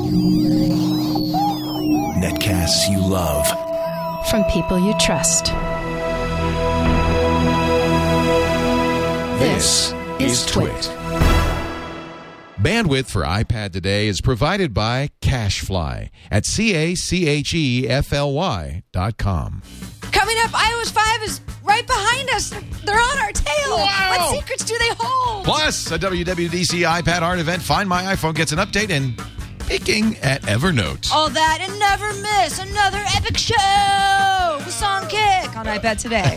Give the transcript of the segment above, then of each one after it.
Netcasts you love. From people you trust. This is Twit. Bandwidth for iPad today is provided by CacheFly at CacheFly.com. Coming up, iOS 5 is right behind us. They're on our tail. Wow. What secrets do they hold? Plus, a WWDC iPad Art event. Find My iPhone gets an update and picking at Evernote. All that and never miss another epic show with Song Kick on iPad today.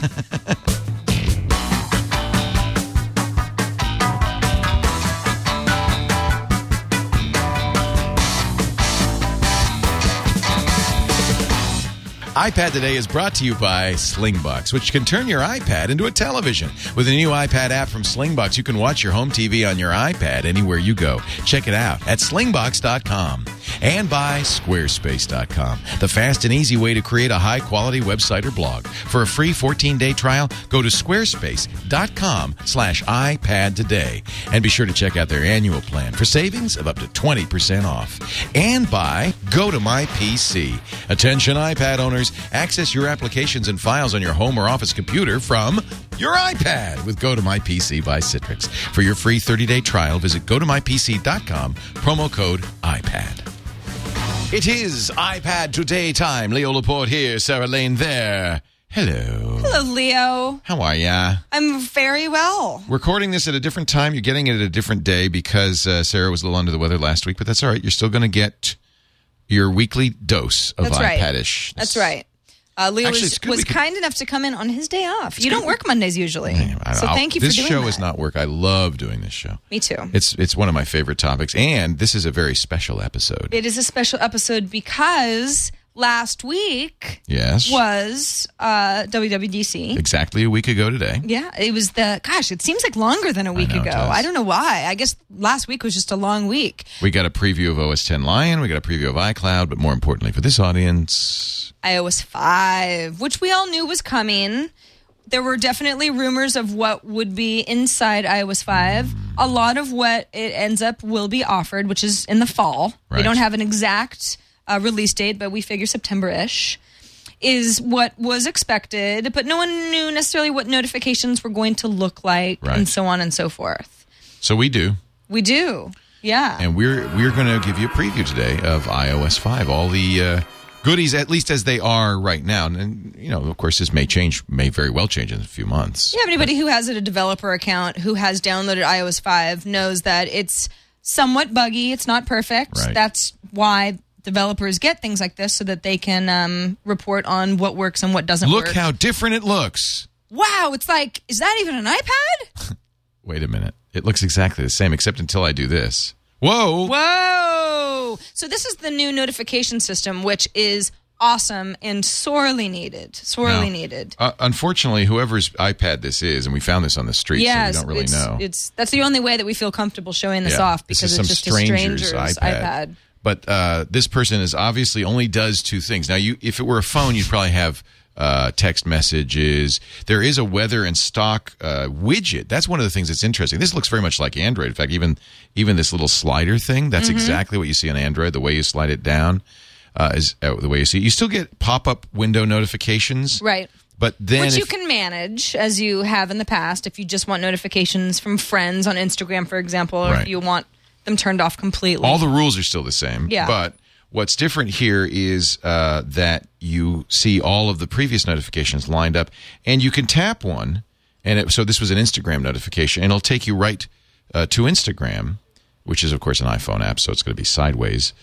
iPad Today is brought to you by Slingbox, which can turn your iPad into a television. With a new iPad app from Slingbox, you can watch your home TV on your iPad anywhere you go. Check it out at slingbox.com. And by Squarespace.com, the fast and easy way to create a high-quality website or blog. For a free 14-day trial, go to squarespace.com/iPad today. And be sure to check out their annual plan for savings of up to 20% off. And by Go to My PC. Attention iPad owners, access your applications and files on your home or office computer from your iPad with Go to My PC by Citrix. For your free 30-day trial, visit gotomypc.com, promo code iPad. It is iPad Today time. Leo Laporte here, Sarah Lane there. Hello. Hello, Leo. How are ya? I'm very well. Recording this at a different time. You're getting it at a different day because Sarah was a little under the weather last week, but that's all right. You're still going to get your weekly dose of iPad-ish. That's right. Leo was kind enough to come in on his day off. You don't work Mondays usually. So thank you for doing that. This show is not work. I love doing this show. Me too. It's one of my favorite topics, and this is a very special episode. It is a special episode because last week was WWDC. Exactly a week ago today. Yeah, it was it seems like longer than a week ago. I don't know why. I guess last week was just a long week. We got a preview of OS X Lion. We got a preview of iCloud, but more importantly for this audience, iOS 5, which we all knew was coming. There were definitely rumors of what would be inside iOS 5. A lot of what it ends up will be offered, which is in the fall. Right. We don't have an exact release date, but we figure September-ish is what was expected. But no one knew necessarily what notifications were going to look like, and so on and so forth. So we do. We do, yeah. And we're going to give you a preview today of iOS 5. All the goodies, at least as they are right now. And, of course, this may very well change in a few months. Yeah, anybody who has a developer account who has downloaded iOS 5 knows that it's somewhat buggy. It's not perfect. Right. That's why developers get things like this so that they can report on what works and what doesn't work. Look how different it looks. Wow, it's like, is that even an iPad? Wait a minute. It looks exactly the same, except until I do this. Whoa. Whoa. So this is the new notification system, which is awesome and sorely needed. Needed. Unfortunately, whoever's iPad this is, and we found this on the street, so we don't really know. That's the only way that we feel comfortable showing this off, because it's just a stranger's iPad. But this person obviously only does two things. Now, if it were a phone, you'd probably have text messages. There is a weather and stock widget. That's one of the things that's interesting. This looks very much like Android. In fact, even this little slider thing, that's exactly what you see on Android. The way you slide it down is the way you see it. You still get pop-up window notifications. Right. But then which you can manage, as you have in the past, if you just want notifications from friends on Instagram, for example, or if you want them turned off completely. All the rules are still the same. Yeah. But what's different here is that you see all of the previous notifications lined up, and you can tap one. So this was an Instagram notification, and it'll take you right to Instagram, which is, of course, an iPhone app, so it's going to be sideways.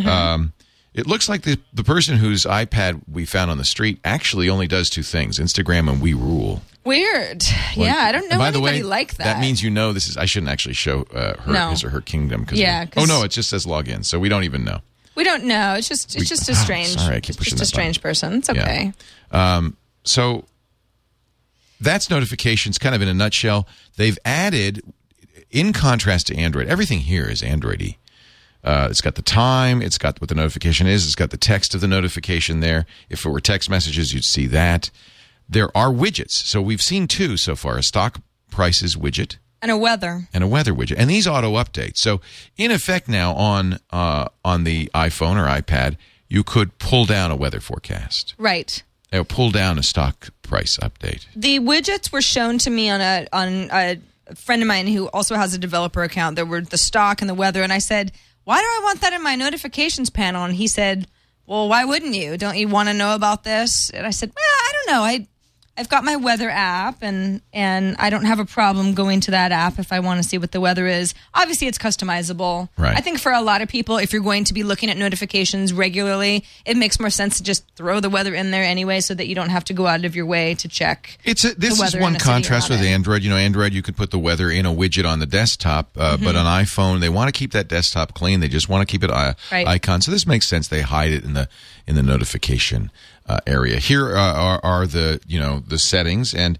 It looks like the person whose iPad we found on the street actually only does two things, Instagram and We Rule. Weird. Well, yeah, I don't know anybody like that. That means this is. I shouldn't actually show his or her kingdom. It just says login, so we don't even know. We don't know. It's just a strange. Sorry, I keep pushing just a strange person. It's okay. Yeah. So that's notifications, kind of in a nutshell. They've added, in contrast to Android, everything here is Android-y. It's got the time. It's got what the notification is. It's got the text of the notification there. If it were text messages, you'd see that. There are widgets. So we've seen two so far, a stock prices widget. And a weather. And a weather widget. And these auto-update. So, in effect now on the iPhone or iPad, you could pull down a weather forecast. Right. Pull down a stock price update. The widgets were shown to me on a friend of mine who also has a developer account. There were the stock and the weather. And I said, why do I want that in my notifications panel? And he said, well, why wouldn't you? Don't you want to know about this? And I said, well, I don't know. I've got my weather app, and I don't have a problem going to that app if I want to see what the weather is. Obviously, it's customizable. Right. I think for a lot of people, if you're going to be looking at notifications regularly, it makes more sense to just throw the weather in there anyway so that you don't have to go out of your way to check This is one contrast with Android. Android, you could put the weather in a widget on the desktop, but on iPhone, they want to keep that desktop clean. They just want to keep it icon. So this makes sense. They hide it in the notification area. Here are the the settings, and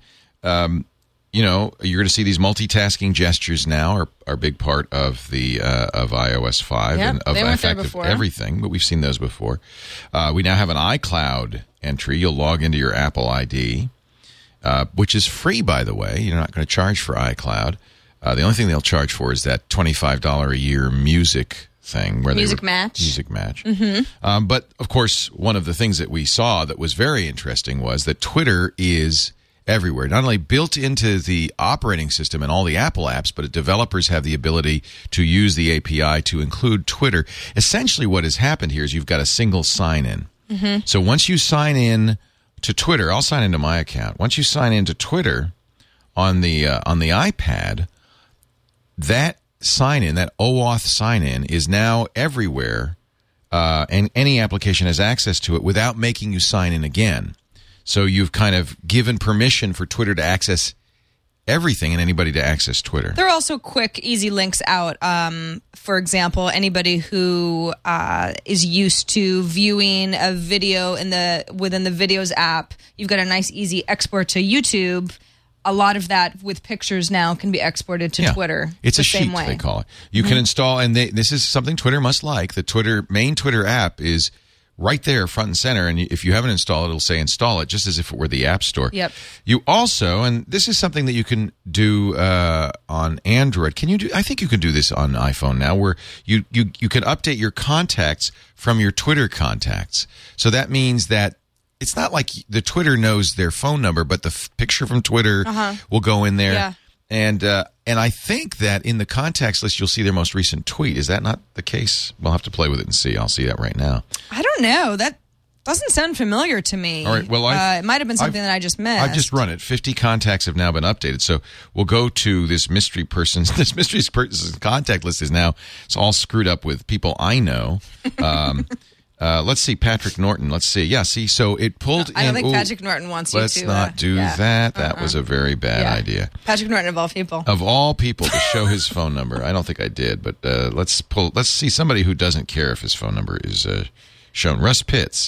you're going to see these multitasking gestures now are a big part of the of iOS 5 and of everything. But we've seen those before. We now have an iCloud entry. You'll log into your Apple ID, which is free, by the way. You're not going to charge for iCloud. The only thing they'll charge for is that $25 a year music thing where Music Match. Mm-hmm. But of course, one of the things that we saw that was very interesting was that Twitter is everywhere. Not only built into the operating system and all the Apple apps, but developers have the ability to use the API to include Twitter. Essentially, what has happened here is you've got a single sign-in. Mm-hmm. So once you sign in to Twitter, I'll sign into my account. Once you sign into Twitter on the iPad, that sign-in, that OAuth sign-in, is now everywhere, and any application has access to it without making you sign in again. So you've kind of given permission for Twitter to access everything and anybody to access Twitter. There are also quick, easy links out. For example, anybody who is used to viewing a video within the Videos app, you've got a nice, easy export to YouTube. A lot of that with pictures now can be exported to Twitter. It's a sheet, they call it. You can install, and this is something Twitter must like. The main Twitter app is right there, front and center. And if you haven't installed it, it'll say install it, just as if it were the App Store. Yep. You also, and this is something that you can do on Android. Can you do? I think you can do this on iPhone now, where you can update your contacts from your Twitter contacts. So that means that it's not like the Twitter knows their phone number, but the picture from Twitter will go in there. Yeah. And I think that in the contacts list, you'll see their most recent tweet. Is that not the case? We'll have to play with it and see. I'll see that right now. I don't know. That doesn't sound familiar to me. All right. Well, it might have been something that I just missed. I've just run it. 50 contacts have now been updated. So we'll go to this mystery person's. This mystery person's contact list is now it's all screwed up with people I know. Let's see, Patrick Norton. Let's see. Yeah, see, so it pulled in. I don't think Patrick Norton wants you to. Let's not do that. That was a very bad idea. Patrick Norton, of all people. Of all people, to show his phone number. I don't think I did, but let's see somebody who doesn't care if his phone number is shown. Russ Pitts.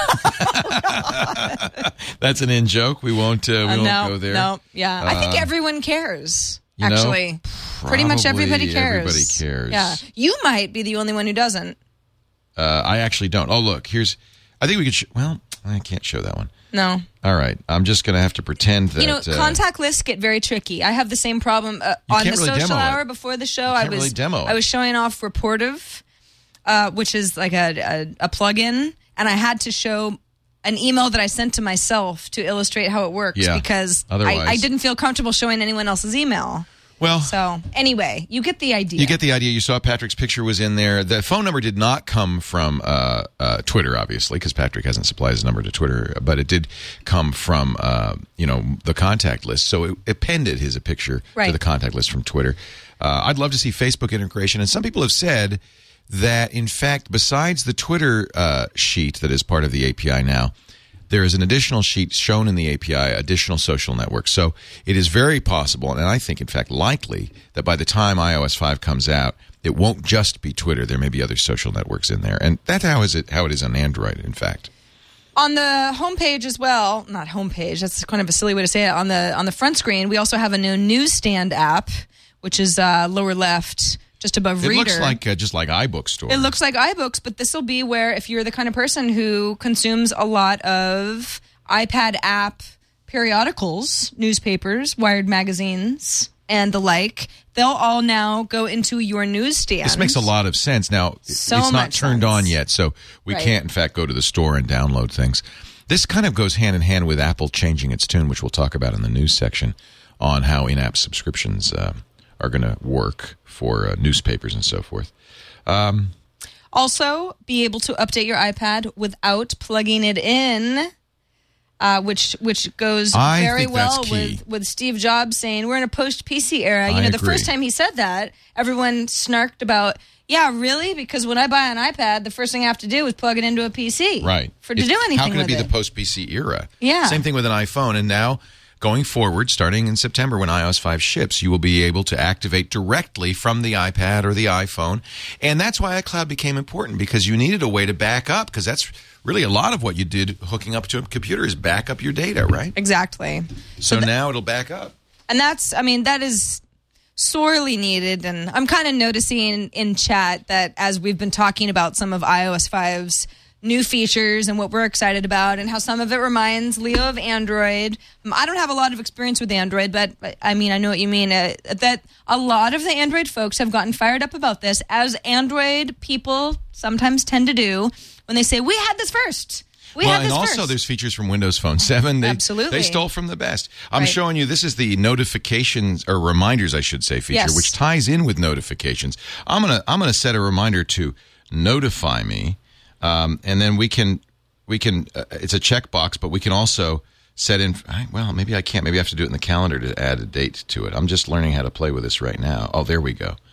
That's an in joke. We won't go there. No, yeah. I think everyone cares. Actually, pretty much everybody cares. Everybody cares. Yeah, you might be the only one who doesn't. I actually don't. Oh, look, I think we could well, I can't show that one. No. All right. I'm just going to have to pretend that... contact lists get very tricky. I have the same problem on the social hour before the show. I was showing off Rapportive, which is like a plugin, and I had to show an email that I sent to myself to illustrate how it works because I didn't feel comfortable showing anyone else's email. Well, so anyway, you get the idea. You get the idea. You saw Patrick's picture was in there. The phone number did not come from Twitter, obviously, because Patrick hasn't supplied his number to Twitter. But it did come from the contact list. So it appended his picture to the contact list from Twitter. I'd love to see Facebook integration, and some people have said that, in fact, besides the Twitter sheet that is part of the API now, there is an additional sheet shown in the API, additional social networks. So it is very possible, and I think, in fact, likely, that by the time iOS 5 comes out, it won't just be Twitter. There may be other social networks in there. And that's how it is on Android, in fact. On the homepage as well, not homepage, that's kind of a silly way to say it. On the front screen, we also have a new newsstand app, which is lower left, just above Reader. It looks like just like iBookstore. It looks like iBooks, but this will be where if you're the kind of person who consumes a lot of iPad app periodicals, newspapers, Wired magazines, and the like, they'll all now go into your newsstand. This makes a lot of sense. Now, it's not turned on yet, so we can't, in fact, go to the store and download things. This kind of goes hand in hand with Apple changing its tune, which we'll talk about in the news section, on how in-app subscriptions are going to work for newspapers and so forth. Also, be able to update your iPad without plugging it in, which goes very well with Steve Jobs saying we're in a post-PC era. I the agree. first time he said that, everyone snarked about, yeah, really? Because when I buy an iPad, the first thing I have to do is plug it into a PC. Right. To do anything How can with it be the post-PC era? Yeah. Same thing with an iPhone. And now, going forward, starting in September when iOS 5 ships, you will be able to activate directly from the iPad or the iPhone. And that's why iCloud became important, because you needed a way to back up, because that's really a lot of what you did hooking up to a computer is back up your data, right? Exactly. So now it'll back up. And that is sorely needed. And I'm kind of noticing in chat that as we've been talking about some of iOS 5's new features and what we're excited about and how some of it reminds Leo of Android. I don't have a lot of experience with Android, but I know what you mean. That a lot of the Android folks have gotten fired up about this, as Android people sometimes tend to do when they say, we had this first. And also there's features from Windows Phone 7. Absolutely. They stole from the best. I'm showing you, this is the notifications, or reminders, I should say, feature, which ties in with notifications. I'm gonna set a reminder to notify me, and then we can it's a checkbox, but we can also set in, well, maybe I can't. Maybe I have to do it in the calendar to add a date to it. I'm just learning how to play with this right now. Oh, there we go.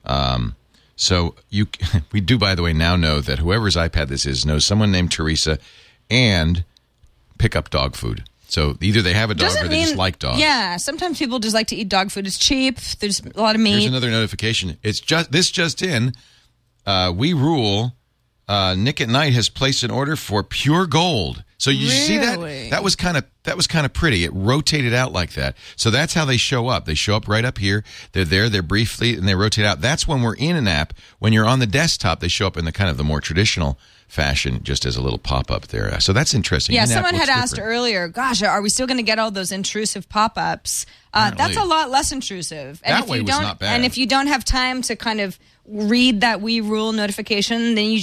So we do, by the way, now know that whoever's iPad this is knows someone named Teresa and pick up dog food. So either they have a dog or they just like dogs. Yeah, sometimes people just like to eat dog food. It's cheap. There's a lot of meat. Here's another notification. It's just in. We Rule. Nick at Night has placed an order for pure gold. So you see that? That was kind of pretty. It rotated out like that. So that's how they show up. They show up right up here. They're there. They're briefly, and they rotate out. That's when we're in an app. When you're on the desktop, they show up in the kind of the more traditional fashion, just as a little pop-up there. So that's interesting. Yeah, someone had asked earlier, gosh, are we still going to get all those intrusive pop-ups? That's a lot less intrusive. And that way was not bad. And if you don't have time to kind of read that We Rule notification, then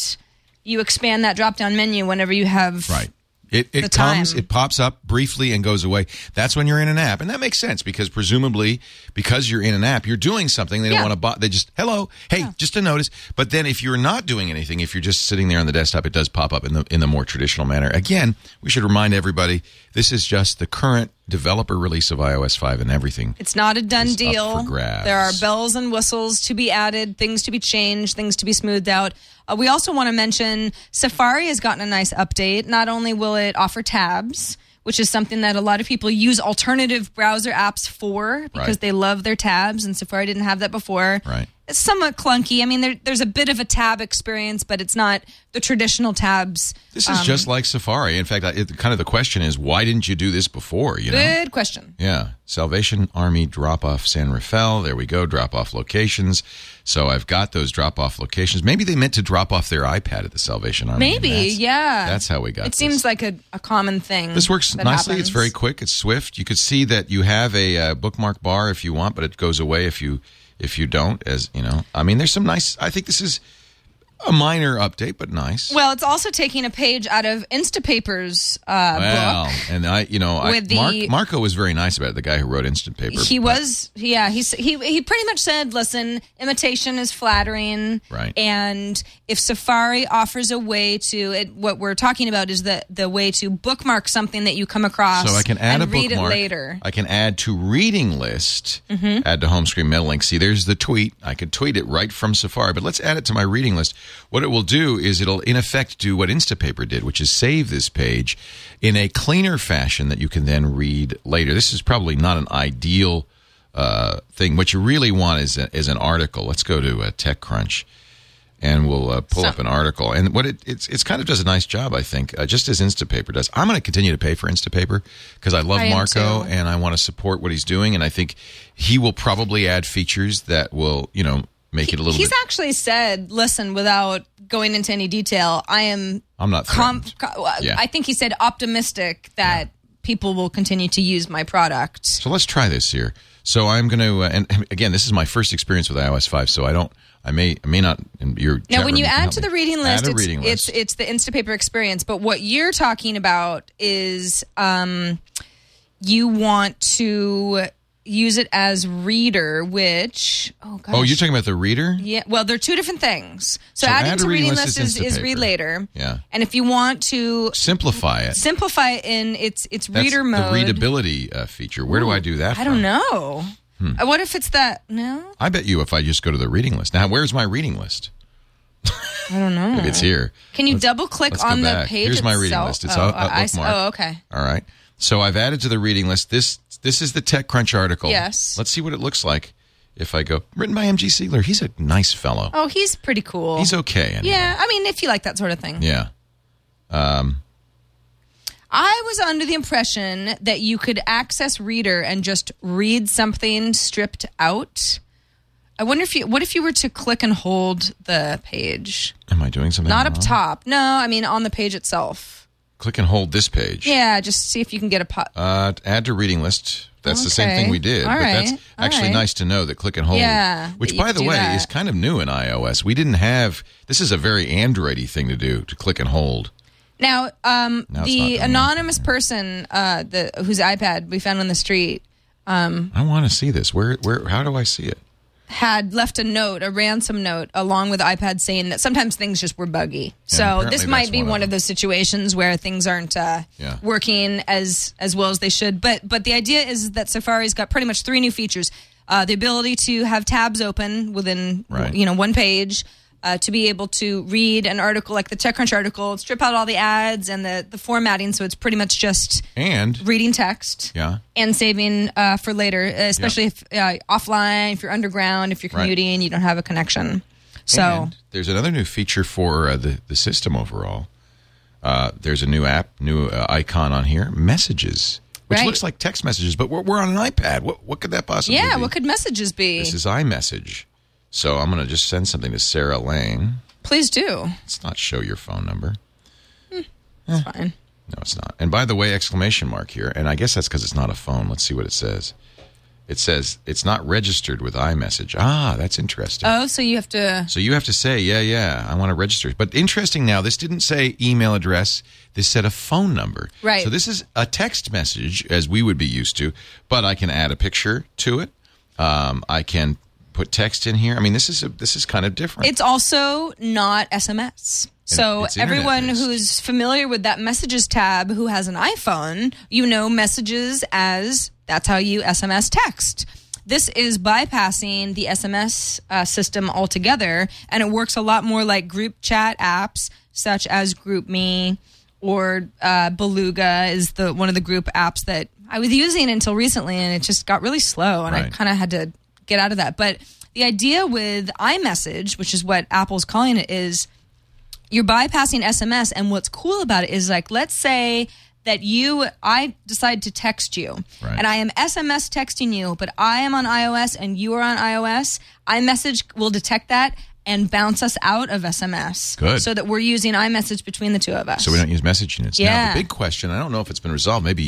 you expand that drop-down menu whenever you have It comes, it pops up briefly and goes away. That's when you're in an app. And that makes sense because presumably, because you're in an app, you're doing something. They don't want to they just, hello, hey, just a notice. But then if you're not doing anything, if you're just sitting there on the desktop, it does pop up in the more traditional manner. Again, we should remind everybody, this is just the current developer release of iOS 5 and everything. It's not a done deal. Up for grabs. There are bells and whistles to be added, things to be changed, things to be smoothed out. We also want to mention Safari has gotten a nice update. Not only will it offer tabs, which is something that a lot of people use alternative browser apps for because they love their tabs, and Safari didn't have that before. Right. It's somewhat clunky. I mean, there's a bit of a tab experience, but it's not the traditional tabs. This is just like Safari. In fact, kind of the question is, why didn't you do this before? Good question. Yeah. Salvation Army drop-off San Rafael. There we go. Drop-off locations. So I've got those drop-off locations. Maybe they meant to drop off their iPad at the Salvation Army. Maybe, That's how we got it. Seems like a common thing. This works nicely. Happens. It's very quick. It's swift. You could see that you have a bookmark bar if you want, but it goes away if you don't, as you know. I mean, there's some nice, I think this is a minor update, but nice. Well, it's also taking a page out of Instapaper's book. And Marco was very nice about it, the guy who wrote Instapaper. He pretty much said, listen, imitation is flattering. Right. And if Safari offers a way to, what we're talking about is the way to bookmark something that you come across. So I can add and a read bookmark. It later. I can add to reading list, add to home screen mail link. See, there's the tweet. I could tweet it right from Safari, but let's add it to my reading list. What it will do is it'll, in effect, do what Instapaper did, which is save this page in a cleaner fashion that you can then read later. This is probably not an ideal thing. What you really want is an article. Let's go to TechCrunch, and we'll pull up an article. And what it's kind of does a nice job, I think, just as Instapaper does. I'm going to continue to pay for Instapaper because I love Marco and I want to support what he's doing. And I think he will probably add features that will, make it a little He's bit. actually said, listen, without going into any detail, I'm not threatened. I think he said optimistic that people will continue to use my product. So let's try this here. So I'm going to, and again, this is my first experience with iOS 5, so I may not. Now, when you add to the reading list, it's the Instapaper experience. But what you're talking about is you want to use it as reader, which Oh, you're talking about the reader? Yeah. Well, they're two different things. So adding to reading list is read later. Yeah. And if you want to simplify it in its reader mode, the readability feature. Where do I do that? I don't know. What if it's that? No. I bet you if I just go to the reading list. Now, where's my reading list? I don't know. Maybe it's here. Can you double click on the page? Here's my reading itself? list. It's bookmarked. Oh, okay. All right. So I've added to the reading list. This is the TechCrunch article. Yes. Let's see what it looks like if I go. Written by M.G. Siegler. He's a nice fellow. Oh, he's pretty cool. He's okay. Anyway. Yeah. I mean, if you like that sort of thing. Yeah. I was under the impression that you could access Reader and just read something stripped out. I wonder what if you were to click and hold the page? Am I doing something Not wrong? up top. No, I mean on the page itself. Click and hold this page. Yeah, just see if you can get a add to reading list. That's the same Okay. thing we did. All but that's right. actually All right. nice to know that click and hold. Yeah, Which, that you by could the do way, that. is kind of new in iOS. We didn't have. This is a very Android-y thing to do, to click and hold. Now, it's not the doing anonymous person whose iPad we found on the street I want to see this. Where? How do I see it? had left a ransom note, along with the iPad saying that sometimes things just were buggy. So apparently this might that's be one one of of those situations where things aren't working as well as they should. But the idea is that Safari's got pretty much 3 new features. The ability to have tabs open within one page, to be able to read an article like the TechCrunch article, strip out all the ads and the formatting, so it's pretty much just reading text and saving for later, especially if offline, if you're underground, if you're commuting, you don't have a connection. So and there's another new feature for the system overall. There's a new app, new icon on here, Messages, which looks like text messages, but we're on an iPad. What could that possibly be? Yeah, what could Messages be? This is iMessage. So I'm going to just send something to Sarah Lang. Please do. Let's not show your phone number. It's fine. No, it's not. And by the way, exclamation mark here. And I guess that's because it's not a phone. Let's see what it says. It says it's not registered with iMessage. Ah, that's interesting. Oh, so you have to... So you have to say, yeah, I want to register. But interesting now, this didn't say email address. This said a phone number. Right. So this is a text message, as we would be used to. But I can add a picture to it. I can put text in here. I mean, this is kind of different. It's also not SMS. So everyone internet-based. who's familiar with that Messages tab who has an iPhone, Messages as that's how you SMS text. This is bypassing the SMS system altogether, and it works a lot more like group chat apps such as GroupMe or Beluga is one of the group apps that I was using until recently, and it just got really slow, and I kind of had to get out of that. But the idea with iMessage, which is what Apple's calling it, is you're bypassing SMS. And what's cool about it is, like, let's say that I decide to text you, and I am SMS texting you, but I am on iOS and you are on iOS. iMessage will detect that and bounce us out of SMS. Good. So that we're using iMessage between the two of us. So we don't use message units. Yeah. Now, the big question, I don't know if it's been resolved, maybe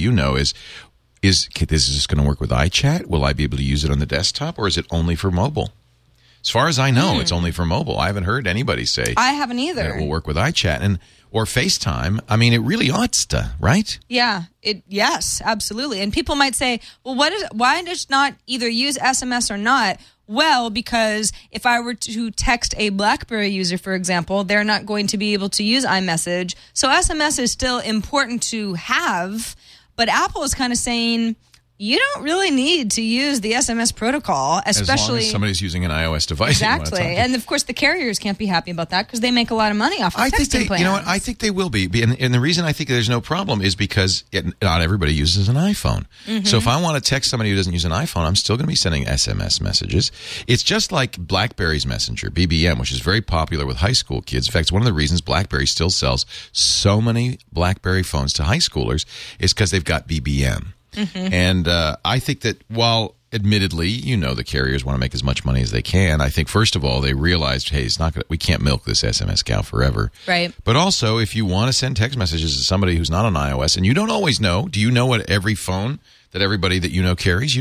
is this just going to work with iChat? Will I be able to use it on the desktop, or is it only for mobile? As far as I know, it's only for mobile. I haven't heard anybody say I haven't either. that it will work with iChat or FaceTime. I mean, it really ought to, right? Yeah. Yes, absolutely. And people might say, well, why does not either use SMS or not? Well, because if I were to text a BlackBerry user, for example, they're not going to be able to use iMessage. So SMS is still important to have, but Apple is kind of saying, you don't really need to use the SMS protocol, especially as long as somebody's using an iOS device. Exactly. And of course, the carriers can't be happy about that because they make a lot of money off of texting plans. You know what? I think they will be. And the reason I think there's no problem is because not everybody uses an iPhone. Mm-hmm. So if I want to text somebody who doesn't use an iPhone, I'm still going to be sending SMS messages. It's just like BlackBerry's Messenger, BBM, which is very popular with high school kids. In fact, it's one of the reasons BlackBerry still sells so many BlackBerry phones to high schoolers is because they've got BBM. Mm-hmm. And I think that while admittedly, the carriers want to make as much money as they can, I think first of all they realized, hey, we can't milk this SMS cow forever. Right. But also, if you want to send text messages to somebody who's not on iOS, and you don't always know, do you know what every phone that everybody that you know carries? You don't.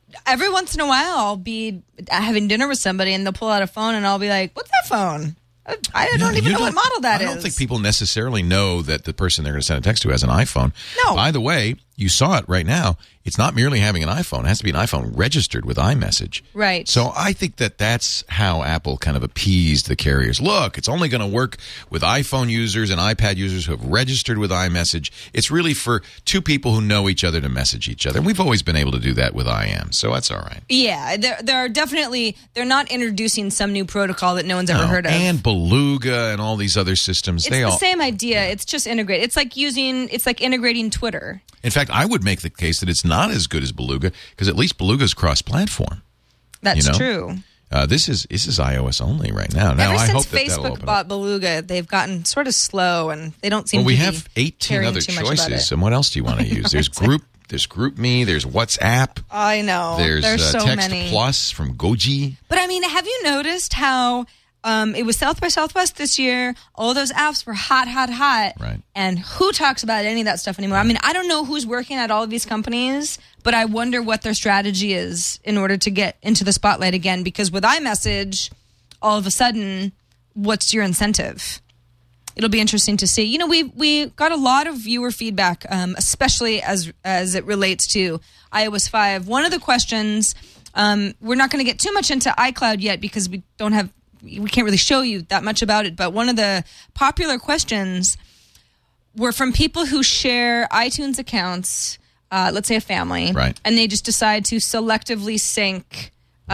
every once in a while, I'll be having dinner with somebody and they'll pull out a phone and I'll be like, what's that phone? I don't even know what model that is. I don't think people necessarily know that the person they're going to send a text to has an iPhone. No. By the way, you saw it right now. It's not merely having an iPhone. It has to be an iPhone registered with iMessage. Right. So I think that that's how Apple kind of appeased the carriers. Look, it's only going to work with iPhone users and iPad users who have registered with iMessage. It's really for two people who know each other to message each other. And we've always been able to do that with IM, so that's all right. Yeah, there are definitely, they're not introducing some new protocol that no one's ever heard of. And Beluga and all these other systems. It's the same idea. It's just integrated. It's like integrating Twitter. In fact, I would make the case that it's not as good as Beluga because at least Beluga's cross-platform. That's true. This is iOS only right now. Ever I since hope Facebook bought Beluga, they've gotten sort of slow, and they don't seem to be we have 18 other choices. And what else do you want to use? There's GroupMe, there's WhatsApp. I know. There's so Text many. Plus from Goji. But I mean, have you noticed how it was South by Southwest this year? All those apps were hot. Right. And who talks about any of that stuff anymore? I mean, I don't know who's working at all of these companies, but I wonder what their strategy is in order to get into the spotlight again. Because with iMessage, all of a sudden, what's your incentive? It'll be interesting to see. You know, we got a lot of viewer feedback, especially as it relates to iOS 5. One of the questions, we're not going to get too much into iCloud yet because we can't really show you that much about it. But one of the popular questions were from people who share iTunes accounts, let's say a family, right, and they just decide to selectively sync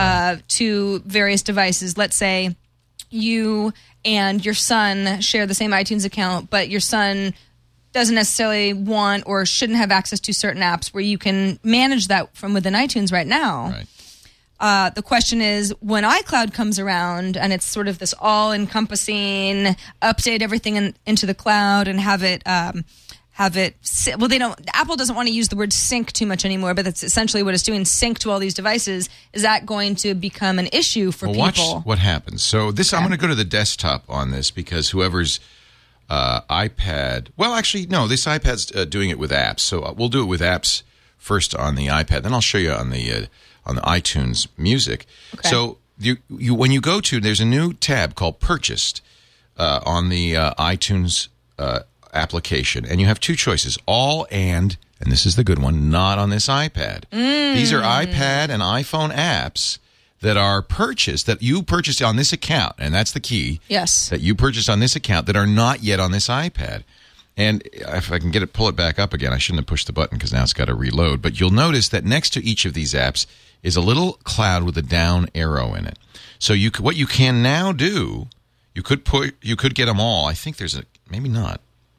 to various devices. Let's say you and your son share the same iTunes account, but your son doesn't necessarily want or shouldn't have access to certain apps where you can manage that from within iTunes right now. Right. The question is, when iCloud comes around and it's sort of this all-encompassing, update everything into the cloud and have it. Apple doesn't want to use the word sync too much anymore, but that's essentially what it's doing. Sync to all these devices. Is that going to become an issue for people? Watch what happens. So I'm going to go to the desktop on this because whoever's iPad. Well, actually, no. This iPad's doing it with apps, so we'll do it with apps first on the iPad. Then I'll show you on the iTunes Music. Okay. So you when you go to, there's a new tab called Purchased on the iTunes application, and you have two choices: all and this is the good one, not on this iPad. These are iPad and iPhone apps that are purchased, that you purchased on this account, and that's the key. Yes. That you purchased on this account that are not yet on this iPad. And if I can pull it back up again, I shouldn't have pushed the button because now it's got to reload. But you'll notice that next to each of these apps is a little cloud with a down arrow in it. So what you can now do, you could get them all. I think there's maybe not.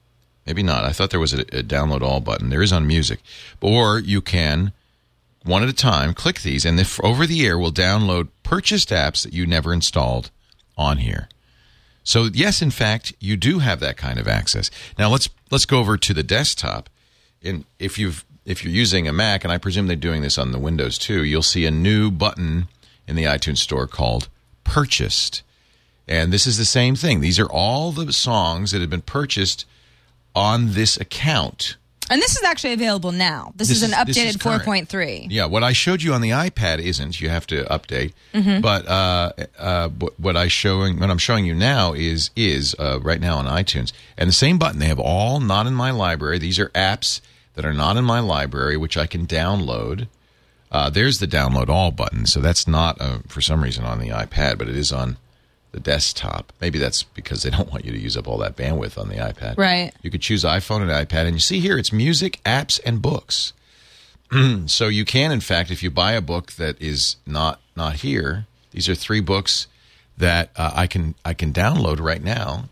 I thought there was a download all button. There is on Music. Or you can, one at a time, click these, and over the air will download purchased apps that you never installed on here. So yes, in fact, you do have that kind of access. Now let's go over to the desktop. And if you're using a Mac, and I presume they're doing this on the Windows too, you'll see a new button in the iTunes Store called Purchased. And this is the same thing. These are all the songs that have been purchased on this account. And this is actually available now. This is an updated 4.3. Yeah, what I showed you on the iPad isn't. You have to update. Mm-hmm. But what I'm showing you now is right now on iTunes. And the same button. They have all not in my library. These are apps that are not in my library, which I can download. There's the download all button. So that's not, for some reason, on the iPad, but it is on the desktop. Maybe that's because they don't want you to use up all that bandwidth on the iPad. Right. You could choose iPhone and iPad, and you see here it's music, apps, and books. So you can, in fact, if you buy a book that is not here, these are 3 books that I can download right now.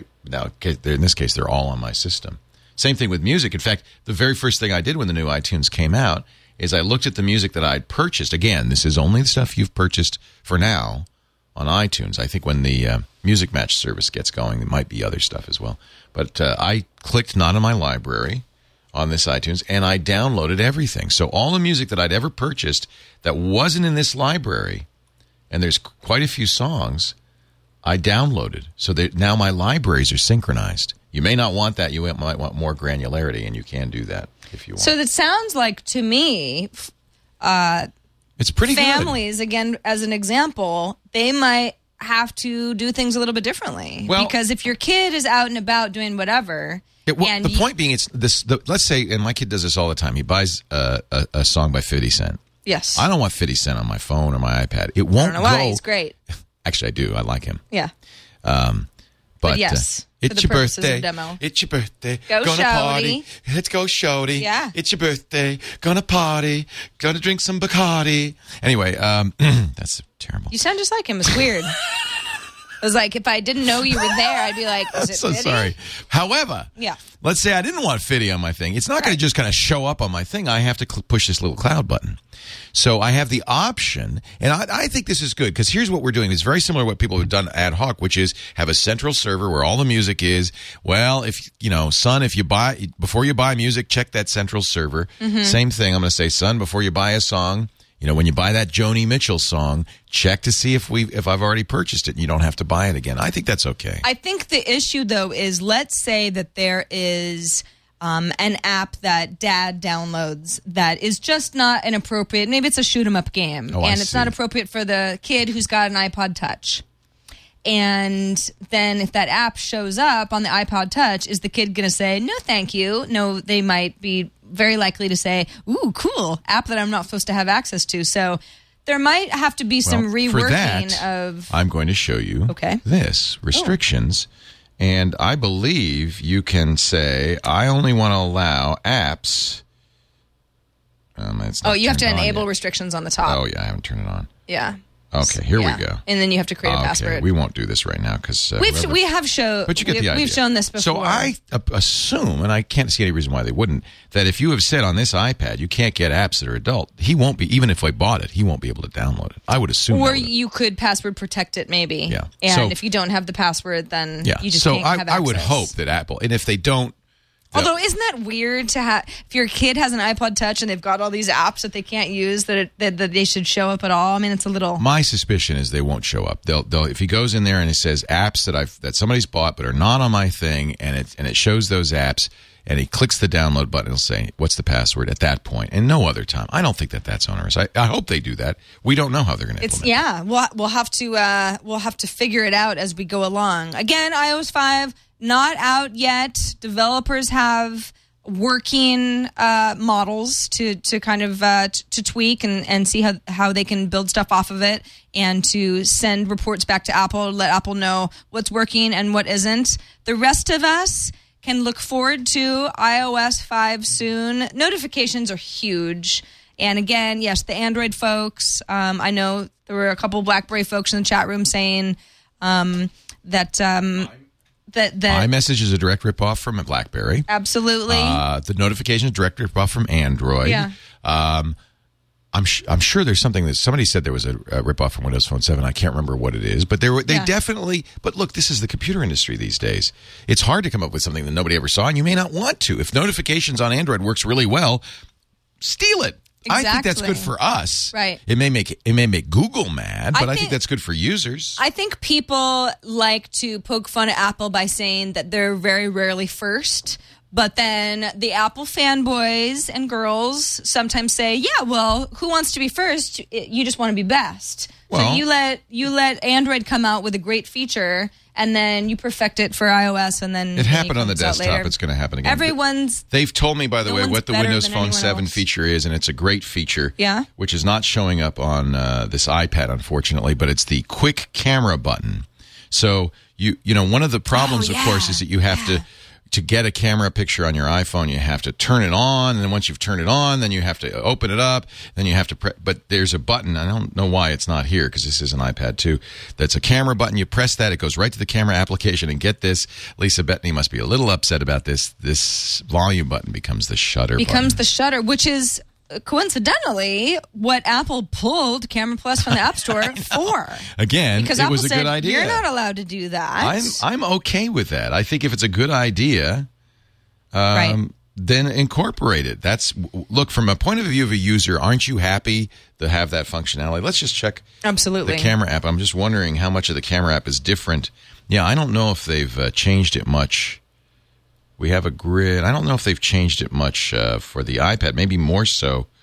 In this case, they're all on my system. Same thing with music. In fact, the very first thing I did when the new iTunes came out is I looked at the music that I'd purchased. Again, this is only the stuff you've purchased for now on iTunes. I think when the Music Match service gets going, there might be other stuff as well. But I clicked not in my library on this iTunes, and I downloaded everything. So all the music that I'd ever purchased that wasn't in this library, and there's quite a few songs, I downloaded. So now my libraries are synchronized. You may not want that. You might want more granularity, and you can do that if you want. So that sounds like, to me, It's pretty families, again, as an example, they might have to do things a little bit differently. Well, because if your kid is out and about doing whatever... the point being, it's this. Let's say, and my kid does this all the time. He buys a song by 50 Cent. Yes. I don't want 50 Cent on my phone or my iPad. It won't I don't know why. He's great. Actually, I do. I like him. Yeah. But yes, it's for the your purposes birthday. of demo. It's your birthday. Go gonna shawty. party. Let's go shawty. Yeah. It's your birthday. Gonna party. Gonna drink some Bacardi. Anyway, that's terrible. You sound just like him. It's weird. I was like, if I didn't know you were there, I'd be like, is it so Fitty? sorry. However, Yeah. let's say I didn't want Fitty on my thing. It's not going to just kind of show up on my thing. I have to push this little cloud button. So I have the option, and I think this is good because here's what we're doing. It's very similar to what people have done ad hoc, which is have a central server where all the music is. Well, if son, before you buy music, check that central server. Mm-hmm. Same thing. I'm going to say, son, before you buy a song, when you buy that Joni Mitchell song, check to see if I've already purchased it and you don't have to buy it again. I think that's okay. I think the issue, though, is let's say that there is an app that dad downloads that is just not an appropriate, maybe it's a shoot 'em up game, and it's not appropriate for the kid who's got an iPod Touch. And then if that app shows up on the iPod Touch, is the kid going to say, no, thank you? No, they might be very likely to say, ooh, cool, app that I'm not supposed to have access to. So there might have to be some reworking of... I'm going to show you this, restrictions. And I believe you can say, I only want to allow apps. You have to enable restrictions on the top. Oh, yeah, I haven't turned it on. Yeah. Okay, here we go. And then you have to create a password. We won't do this right now because we have shown. But you get the idea. We've shown this before. So I assume, and I can't see any reason why they wouldn't, that if you have said on this iPad you can't get apps that are adult, he won't be. Even if I bought it, he won't be able to download it. I would assume. Or you could password protect it, maybe. Yeah. And if you don't have the password, then you just can't have access. I would hope that Apple, and if they don't. Although, isn't that weird to have, if your kid has an iPod Touch and they've got all these apps that they can't use, that they should show up at all? I mean, it's a little... My suspicion is they won't show up. They'll if he goes in there and it says apps that somebody's bought but are not on my thing, and it shows those apps, and he clicks the download button, it'll say, what's the password at that point, and no other time. I don't think that's onerous. I hope they do that. We don't know how they're going to implement it. Yeah, we'll have to figure it out as we go along. Again, iOS 5... not out yet. Developers have working models to kind of to tweak and see how they can build stuff off of it, and to send reports back to Apple, let Apple know what's working and what isn't. The rest of us can look forward to iOS 5 soon. Notifications are huge. And again, yes, the Android folks, I know there were a couple BlackBerry folks in the chat room saying that iMessage is a direct ripoff from BlackBerry. Absolutely. The notification is a direct ripoff from Android. Yeah. I'm sure there's something that somebody said there was a ripoff from Windows Phone 7. I can't remember what it is, but they definitely. But look, this is the computer industry these days. It's hard to come up with something that nobody ever saw, and you may not want to. If notifications on Android works really well, steal it. Exactly. I think that's good for us. Right. It may make Google mad, but I think that's good for users. I think people like to poke fun at Apple by saying that they're very rarely first. But then the Apple fanboys and girls sometimes say, yeah, well, who wants to be first? You just want to be best. Well, so you let Android come out with a great feature, and then you perfect it for iOS, and then it happened on the desktop. It's going to happen again. They've told me, by the way, what the Windows Phone 7 feature is, and it's a great feature. Yeah. Which is not showing up on this iPad, unfortunately, but it's the quick camera button. So one of the problems, of course, is that you have to get a camera picture on your iPhone, you have to turn it on, and then once you've turned it on, then you have to open it up, then you have to but there's a button, I don't know why it's not here, because this is an iPad too, that's a camera button. You press that, it goes right to the camera application, and get this, Lisa Bettany must be a little upset about this volume button becomes the shutter button. The shutter, which is coincidentally what Apple pulled Camera Plus from the App Store for. Again, because it Apple was a said, good idea. You're not allowed to do that. I'm okay with that. I think if it's a good idea, then incorporate it. Look, from a point of view of a user, aren't you happy to have that functionality? Let's just check Absolutely. the camera app. I'm just wondering how much of the camera app is different. Yeah, I don't know if they've changed it much. We have a grid. I don't know if they've changed it much for the iPad. Maybe more so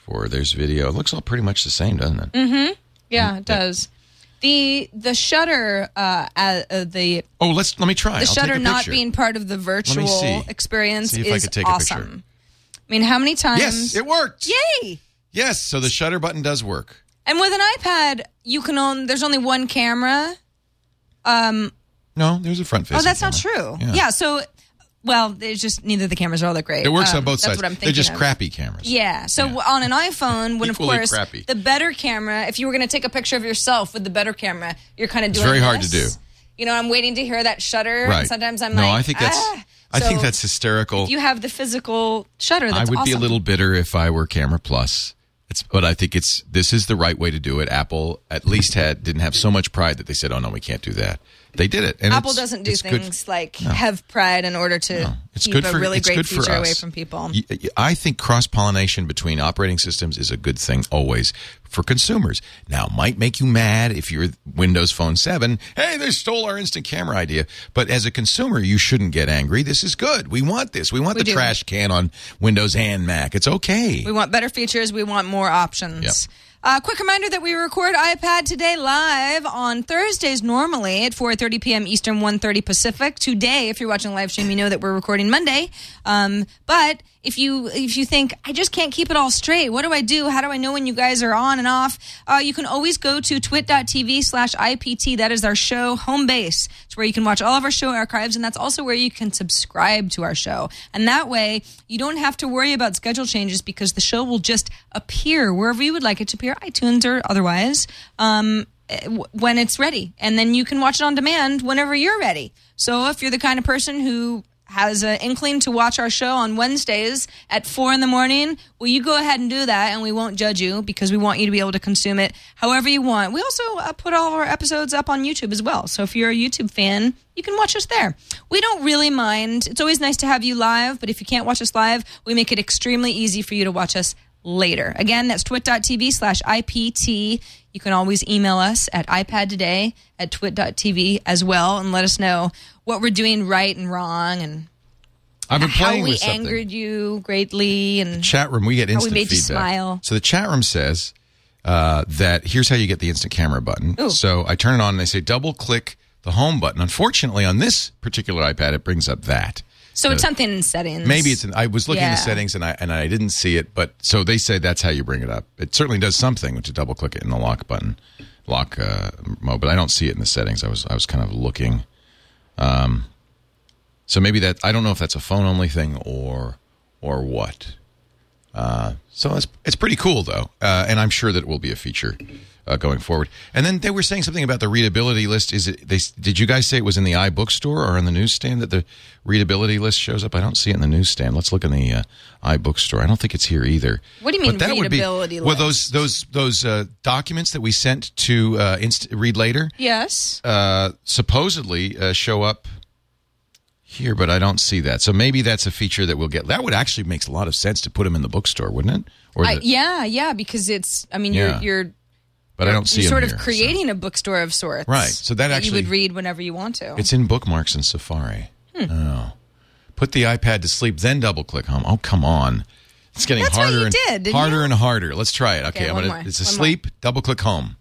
there's video. It looks all pretty much the same, doesn't it? Yeah, it does. The shutter, the let me try. The shutter not being part of the virtual experience is awesome. I mean, how many times? Yes, it worked. Yay! Yes, so the shutter button does work. And with an iPad, there's only one camera. No, there's a front-facing Oh, that's camera. not true. Yeah, so... Well, there's just neither of the cameras are all that great. It works on both sides. That's what I'm thinking. They're just of. crappy cameras. Yeah. So on an iPhone, when of course crappy. the better camera, if you were going to take a picture of yourself with the better camera, you're kind of doing. It's very hard to do. You know, I'm waiting to hear that shutter. Right. And sometimes I'm I think that's. I think that's hysterical. If you have the physical shutter, that's I would be a awesome. little bitter if I were Camera Plus. But I think this is the right way to do it. Apple at least didn't have so much pride that they said, "Oh no, we can't do that." They did it. And Apple doesn't do things like have pride in order to keep a really great feature away from people. I think cross-pollination between operating systems is a good thing always for consumers. Now, it might make you mad if you're Windows Phone 7. Hey, they stole our instant camera idea. But as a consumer, you shouldn't get angry. This is good. We want this. We want the trash can on Windows and Mac. It's okay. We want better features. We want more options. Yep. Quick reminder that we record iPad Today live on Thursdays normally at 4:30 p.m. Eastern, 1:30 Pacific. Today, if you're watching the live stream, you know that we're recording Monday. But if you think, I just can't keep it all straight, what do I do? How do I know when you guys are on and off? You can always go to twit.tv/IPT. That is our show home base. It's where you can watch all of our show archives, and that's also where you can subscribe to our show. And that way, you don't have to worry about schedule changes because the show will just appear wherever you would like it to appear, iTunes or otherwise, when it's ready. And then you can watch it on demand whenever you're ready. So if you're the kind of person who has an inkling to watch our show on Wednesdays at 4 in the morning, well, you go ahead and do that, and we won't judge you because we want you to be able to consume it however you want. We also put all of our episodes up on YouTube as well. So if you're a YouTube fan, you can watch us there. We don't really mind. It's always nice to have you live, but if you can't watch us live, we make it extremely easy for you to watch us later. Again, that's twit.tv/IPT. You can always email us at iPadToday@twit.tv as well and let us know what we're doing right and wrong and I've been playing how we with something. angered you greatly. And the chat room, we get instant how we made feedback. You smile. So the chat room says that here's how you get the instant camera button. Ooh. So I turn it on and they say double click the home button. Unfortunately, on this particular iPad, it brings up that. So it's something in settings. Maybe it's I was looking in the settings and I didn't see it, but so they say that's how you bring it up. It certainly does something to double click it in the lock button, lock mode, but I don't see it in the settings. I was kind of looking. So maybe that I don't know if that's a phone only thing or what. So it's pretty cool though, and I'm sure that it will be a feature going forward. And then they were saying something about the readability list. Did you guys say it was in the iBookstore or in the newsstand that the readability list shows up? I don't see it in the newsstand. Let's look in the iBookstore. I don't think it's here either. What do you mean readability list? Well, those documents that we sent to Read Later. Yes. Supposedly show up here, but I don't see that. So maybe that's a feature that we'll get. That would actually makes a lot of sense to put them in the bookstore, wouldn't it? Or yeah, because it's. I mean, you're. But I don't see you're them sort here, of creating a bookstore of sorts, right? So that actually you would read whenever you want to. It's in Bookmarks and Safari. Oh, put the iPad to sleep, then double click home. Oh, come on! It's getting That's harder what you did, harder and harder. Let's try it. Okay, one more. It's asleep. Double click home.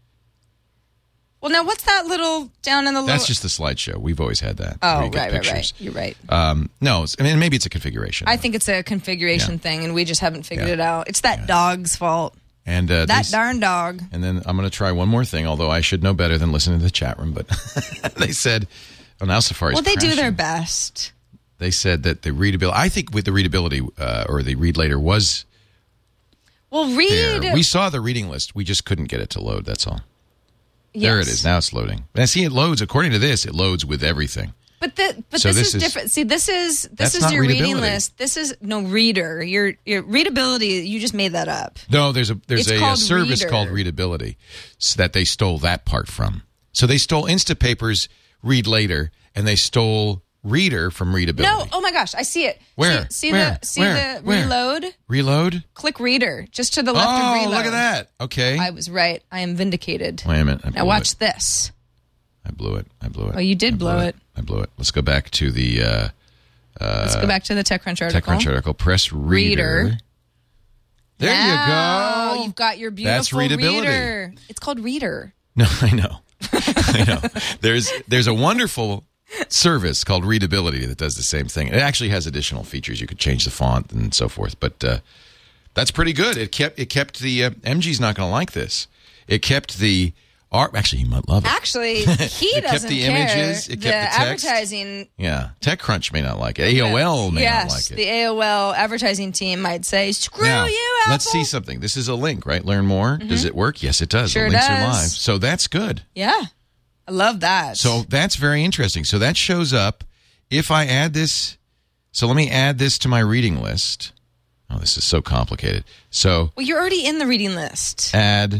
Well, now what's that little down in the? That's just the slideshow. We've always had that. Oh, right. You're right. No, I mean maybe it's a configuration. I think it's a configuration thing, and we just haven't figured it out. It's that dog's fault. And that darn dog. And then I'm going to try one more thing, although I should know better than listening to the chat room. But they said, well, now Safari's Well, they crashing. do their best. They said that the readability, I think with the readability or the Read Later was there. We saw the reading list. We just couldn't get it to load. That's all. Yes. There it is. Now it's loading. And I see it loads. According to this, it loads with everything. But this is different. See, this is your reading list. This is no reader. Your readability. You just made that up. No, there's a service Reader. called Readability so that they stole that part from. So they stole Instapaper's Read Later, and they stole Reader from Readability. No, oh my gosh, I see it. Where? See Where? the reload? Reload? Click Reader, just to the left of reload. Oh, look at that. Okay. I was right. I am vindicated. Wait a minute. Now watch this. I blew it. Oh, you did blow it. I blew it. Let's go back to the Let's go back to the TechCrunch article. TechCrunch article. Press Reader. There Now you go. You've got your beautiful That's readability. reader. It's called Reader. No, I know. I know. There's a wonderful service called Readability that does the same thing. It actually has additional features. You could change the font and so forth, but that's pretty good. It kept the MG's not going to like this. It kept the art. Actually, he might love it. Actually, he It kept doesn't the care. images. It kept the text. Advertising. Yeah, TechCrunch may not like it. AOL may not like it. The AOL advertising team might say, "Screw Now, you, Apple." let's see something. This is a link, right? Learn more. Does it work? Yes, it does. Sure the links does. are live. So that's good. Yeah, I love that. So that's very interesting. So that shows up. If I add this, so let me add this to my reading list. Oh, this is so complicated. So well, you're already in the reading list. add.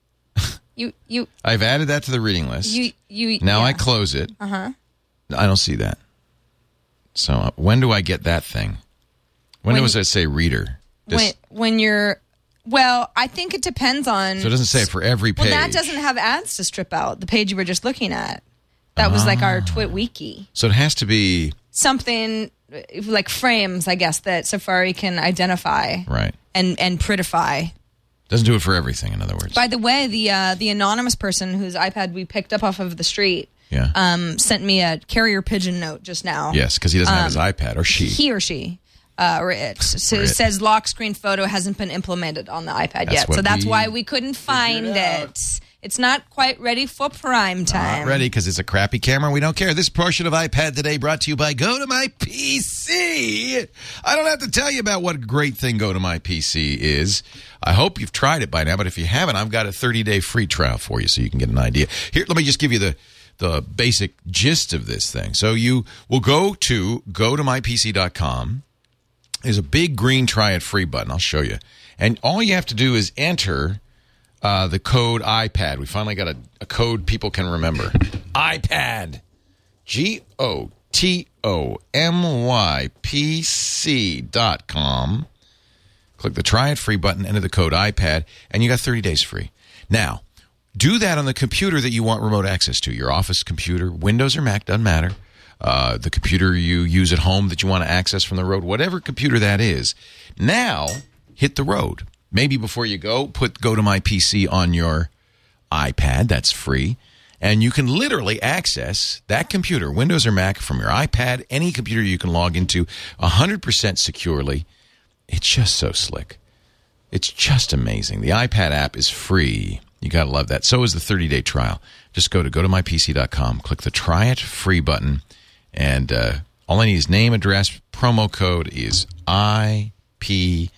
You. I've added that to the reading list. You. Now yeah. I close it. I don't see that. So when do I get that thing? When does it say reader? When you're. Well, I think it depends on. So it doesn't say it for every page. Well, that doesn't have ads to strip out. The page you were just looking at. That was like our Twit Wiki. So it has to be Something like frames, I guess, that Safari can identify right. and prettify. Doesn't do it for everything. In other words. By the way, the anonymous person whose iPad we picked up off of the street sent me a carrier pigeon note just now. Yes, because he doesn't have his iPad, or she. He or she. Or it. So it says lock screen photo hasn't been implemented on the iPad yet. So that's why we couldn't find it. It's not quite ready for prime time. Not ready because it's a crappy camera. We don't care. This portion of iPad Today brought to you by Go to My PC. I don't have to tell you about what a great thing Go to My PC is. I hope you've tried it by now, but if you haven't, I've got a 30-day free trial for you so you can get an idea. Here, let me just give you the basic gist of this thing. So you will go to gotomypc.com. There's a big green try it free button. I'll show you. And all you have to do is enter the code iPad. We finally got a code people can remember. iPad. GOTOMYPC.com. Click the try it free button, enter the code iPad, and you got 30 days free. Now, do that on the computer that you want remote access to. Your office computer, Windows or Mac, doesn't matter. The computer you use at home that you want to access from the road, whatever computer that is. Now, hit the road. Maybe before you go to My PC on your iPad. That's free. And you can literally access that computer, Windows or Mac, from your iPad, any computer you can log into 100% securely. It's just so slick. It's just amazing. The iPad app is free. You got to love that. So is the 30-day trial. Just go to gotomypc.com, click the Try It Free button, and all I need is name, address, promo code is IPAD.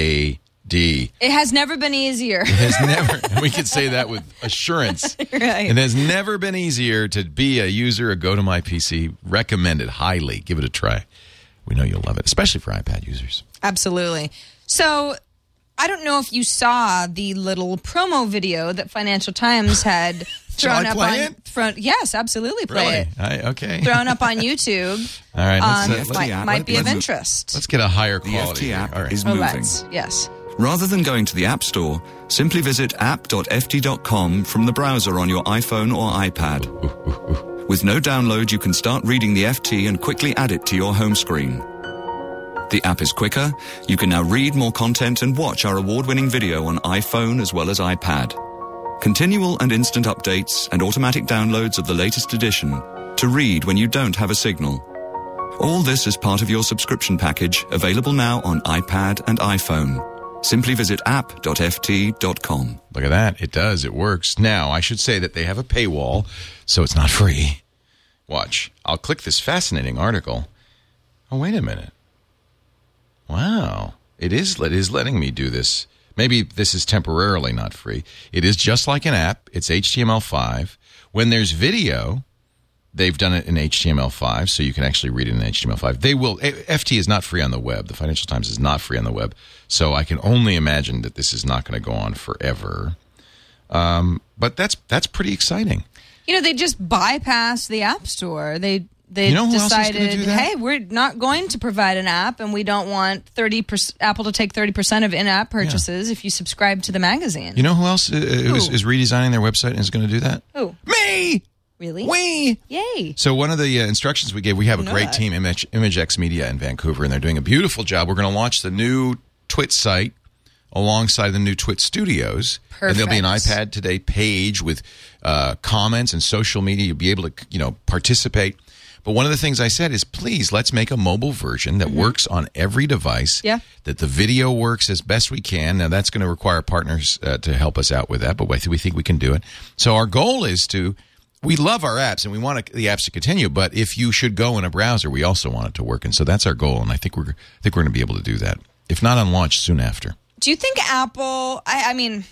It has never been easier. It has never. We can say that with assurance. Right. It has never been easier to be a user of Go to My PC. Recommend it highly. Give it a try. We know you'll love it, especially for iPad users. Absolutely. So, I don't know if you saw the little promo video that Financial Times had thrown up on. Yes, absolutely. Play it. Okay. Thrown up on YouTube. All right. Might be of interest. Let's get a higher The quality. FT app All right. is moving. Yes. Rather than going to the App Store, simply visit app.ft.com from the browser on your iPhone or iPad. With no download, you can start reading the FT and quickly add it to your home screen. The app is quicker. You can now read more content and watch our award-winning video on iPhone as well as iPad. Continual and instant updates and automatic downloads of the latest edition to read when you don't have a signal. All this is part of your subscription package, available now on iPad and iPhone. Simply visit app.ft.com. Look at that. It does. It works. Now, I should say that they have a paywall, so it's not free. Watch. I'll click this fascinating article. Oh, wait a minute. Wow. It is letting me do this. Maybe this is temporarily not free. It is just like an app. It's HTML5. When there's video, they've done it in HTML5, so you can actually read it in HTML5. They will. FT is not free on the web. The Financial Times is not free on the web. So I can only imagine that this is not going to go on forever. But that's pretty exciting. You know, they just bypassed the App Store. They You know who else is gonna decided, do that? hey, we're not going to provide an app, and we don't want Apple to take 30% of in-app purchases if you subscribe to the magazine. You know who else is redesigning their website and is going to do that? Who? Me! Really? We! Yay. So one of the instructions we gave, we have a know great that. team, ImageX Media in Vancouver, and they're doing a beautiful job. We're going to launch the new Twit site alongside the new Twit Studios. And there'll be an Perfect. iPad Today page with comments and social media. You'll be able to, participate. But one of the things I said is, please, let's make a mobile version that works on every device, Yeah. that the video works as best we can. Now, that's going to require partners to help us out with that, but we think we can do it. So our goal is we love our apps, and we want the apps to continue, but if you should go in a browser, we also want it to work. And so that's our goal, and I think we're going to be able to do that, if not on launch, soon after. Do you think Apple? I mean,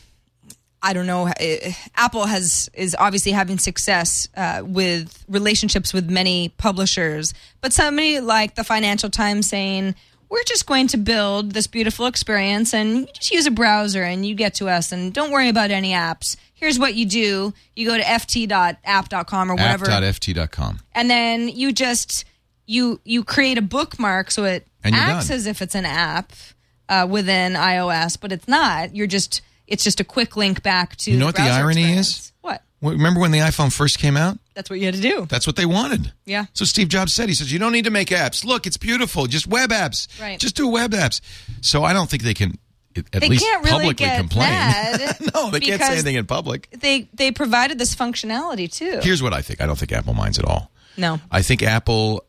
I don't know. Apple is obviously having success with relationships with many publishers, but somebody like the Financial Times saying, we're just going to build this beautiful experience and you just use a browser and you get to us and don't worry about any apps. Here's what you do. You go to ft.app.com or whatever. App.ft.com. And then you just, you create a bookmark so it And you're acts done. as if it's an app within iOS, but it's not. It's just a quick link back to You know what the browser irony experience. is? What? Well, remember when the iPhone first came out? That's what you had to do. That's what they wanted. Yeah. So Steve Jobs said, he says, you don't need to make apps. Look, it's beautiful. Just web apps. Right. Just do web apps. So I don't think they can at They least can't really publicly get complain. mad No, they can't say because anything in public. They provided this functionality too. Here's what I think. I don't think Apple minds at all. No. I think Apple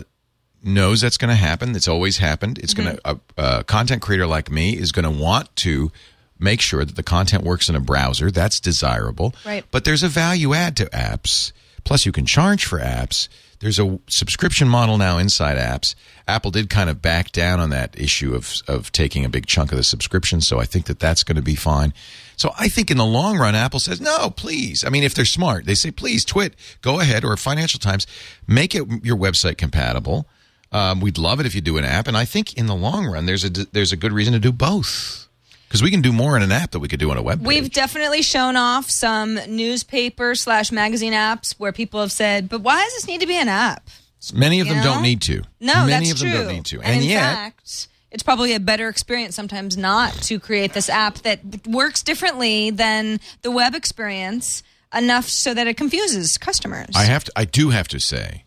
knows that's going to happen. It's always happened. It's going to a content creator like me is going to want to make sure that the content works in a browser. That's desirable. Right. But there's a value add to apps. Plus, you can charge for apps. There's a subscription model now inside apps. Apple did kind of back down on that issue of taking a big chunk of the subscription, so I think that that's going to be fine. So I think in the long run, Apple says, no, please. I mean, if they're smart, they say, please, Twit, go ahead, or Financial Times, make it your website compatible. We'd love it if you do an app, and I think in the long run, there's a good reason to do both. Because we can do more in an app than we could do on a web page. We've definitely shown off some newspaper/magazine apps where people have said, but why does this need to be an app? Many of You them know? don't need to. No, Many that's of them true. don't need to. And in yet, fact, it's probably a better experience sometimes not to create this app that works differently than the web experience enough so that it confuses customers. I do have to say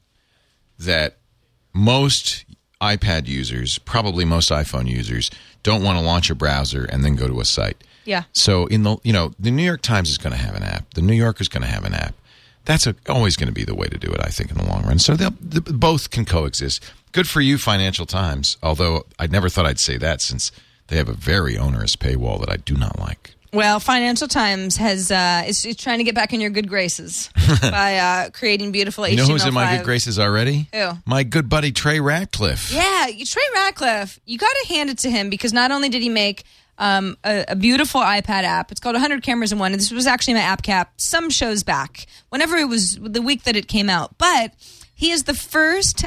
that most iPad users, probably most iPhone users, don't want to launch a browser and then go to a site. Yeah. So the New York Times is going to have an app. The New Yorker is going to have an app. That's always going to be the way to do it, I think, in the long run. So both can coexist. Good for you, Financial Times. Although I never thought I'd say that, since they have a very onerous paywall that I do not like. Well, Financial Times is trying to get back in your good graces by creating beautiful HTML5. You know who's in my good graces already? Who? My good buddy Trey Ratcliffe. Yeah, Trey Ratcliffe, you got to hand it to him because not only did he make a beautiful iPad app, it's called 100 Cameras in One, and this was actually my app cap some shows back, whenever it was the week that it came out. But he is the first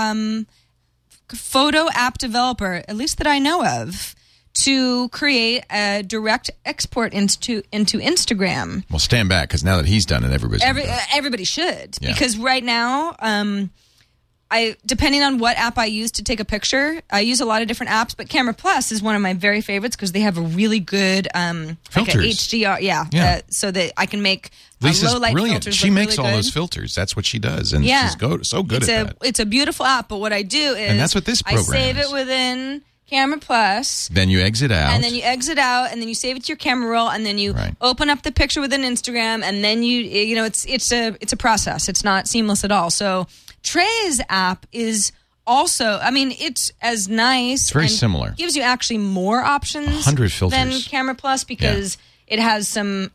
photo app developer, at least that I know of, to create a direct export into Instagram. Well, stand back, because now that he's done it, Everybody should. Yeah. Because right now, depending on what app I use to take a picture, I use a lot of different apps, but Camera Plus is one of my very favorites because they have a really good Filters. like a HDR, Yeah. so that I can make Lisa's low light brilliant. filters. She look makes really all good. those filters. That's what she does, and Yeah. she's so good at that. It's a beautiful app, but what I do is And that's what this program I save is. it within Camera Plus. Then you exit out. And then you exit out, and then you save it to your camera roll, and then you Right. open up the picture within Instagram, and then it's a process. It's not seamless at all. So Trey's app is also, I mean, it's as nice. It's very and similar. Gives you actually more options 100 filters. than Camera Plus because it has some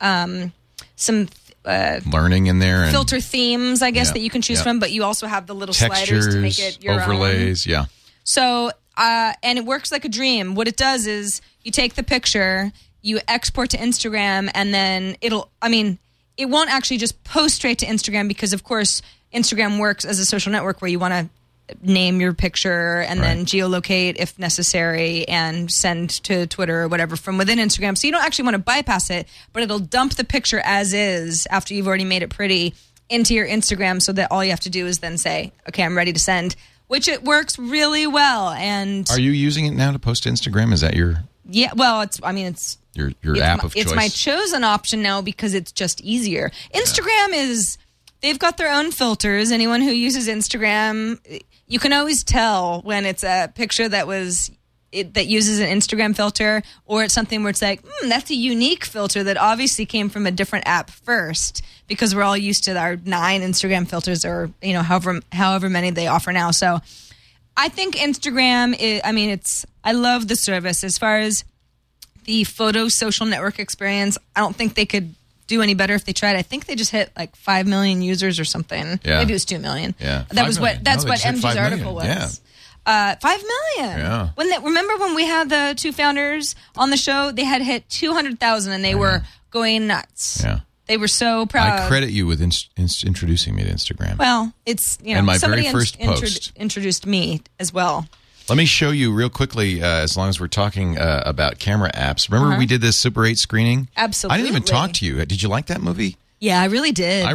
learning in there, and filter themes, I guess, Yeah. that you can choose Yeah. from, but you also have the little textures, sliders to make it your own. overlays. Yeah. So, and it works like a dream. What it does is you take the picture, you export to Instagram, and then it won't actually just post straight to Instagram because, of course, Instagram works as a social network where you want to name your picture and then geolocate if necessary and send to Twitter or whatever from within Instagram. So you don't actually want to bypass it, but it'll dump the picture as is after you've already made it pretty into your Instagram so that all you have to do is then say, okay, I'm ready to send, which it works really well. And Are you using it now to post to Instagram? Is that your yeah, well, it's your app of choice? It's my chosen option now because it's just easier. Instagram they've got their own filters. Anyone who uses Instagram, you can always tell when it's a picture that was that uses an Instagram filter, or it's something where it's like, that's a unique filter that obviously came from a different app first, because we're all used to our 9 Instagram filters, or however many they offer now. So I think Instagram I love the service. As far as the photo social network experience, I don't think they could do any better if they tried. I think they just hit like 5 million users or something. Yeah. Maybe it was 2 million. Yeah. That's what MG's article million. was. 5 million. Yeah. Remember when we had the 2 founders on the show? They had hit 200,000 and they were going nuts. Yeah. They were so proud. I credit you with introducing me to Instagram. Well, it's, and my somebody very first post introduced me as well. Let me show you real quickly, as long as we're talking about camera apps. Remember we did this Super 8 screening? Absolutely. I didn't even talk to you. Did you like that movie? Yeah, I really did.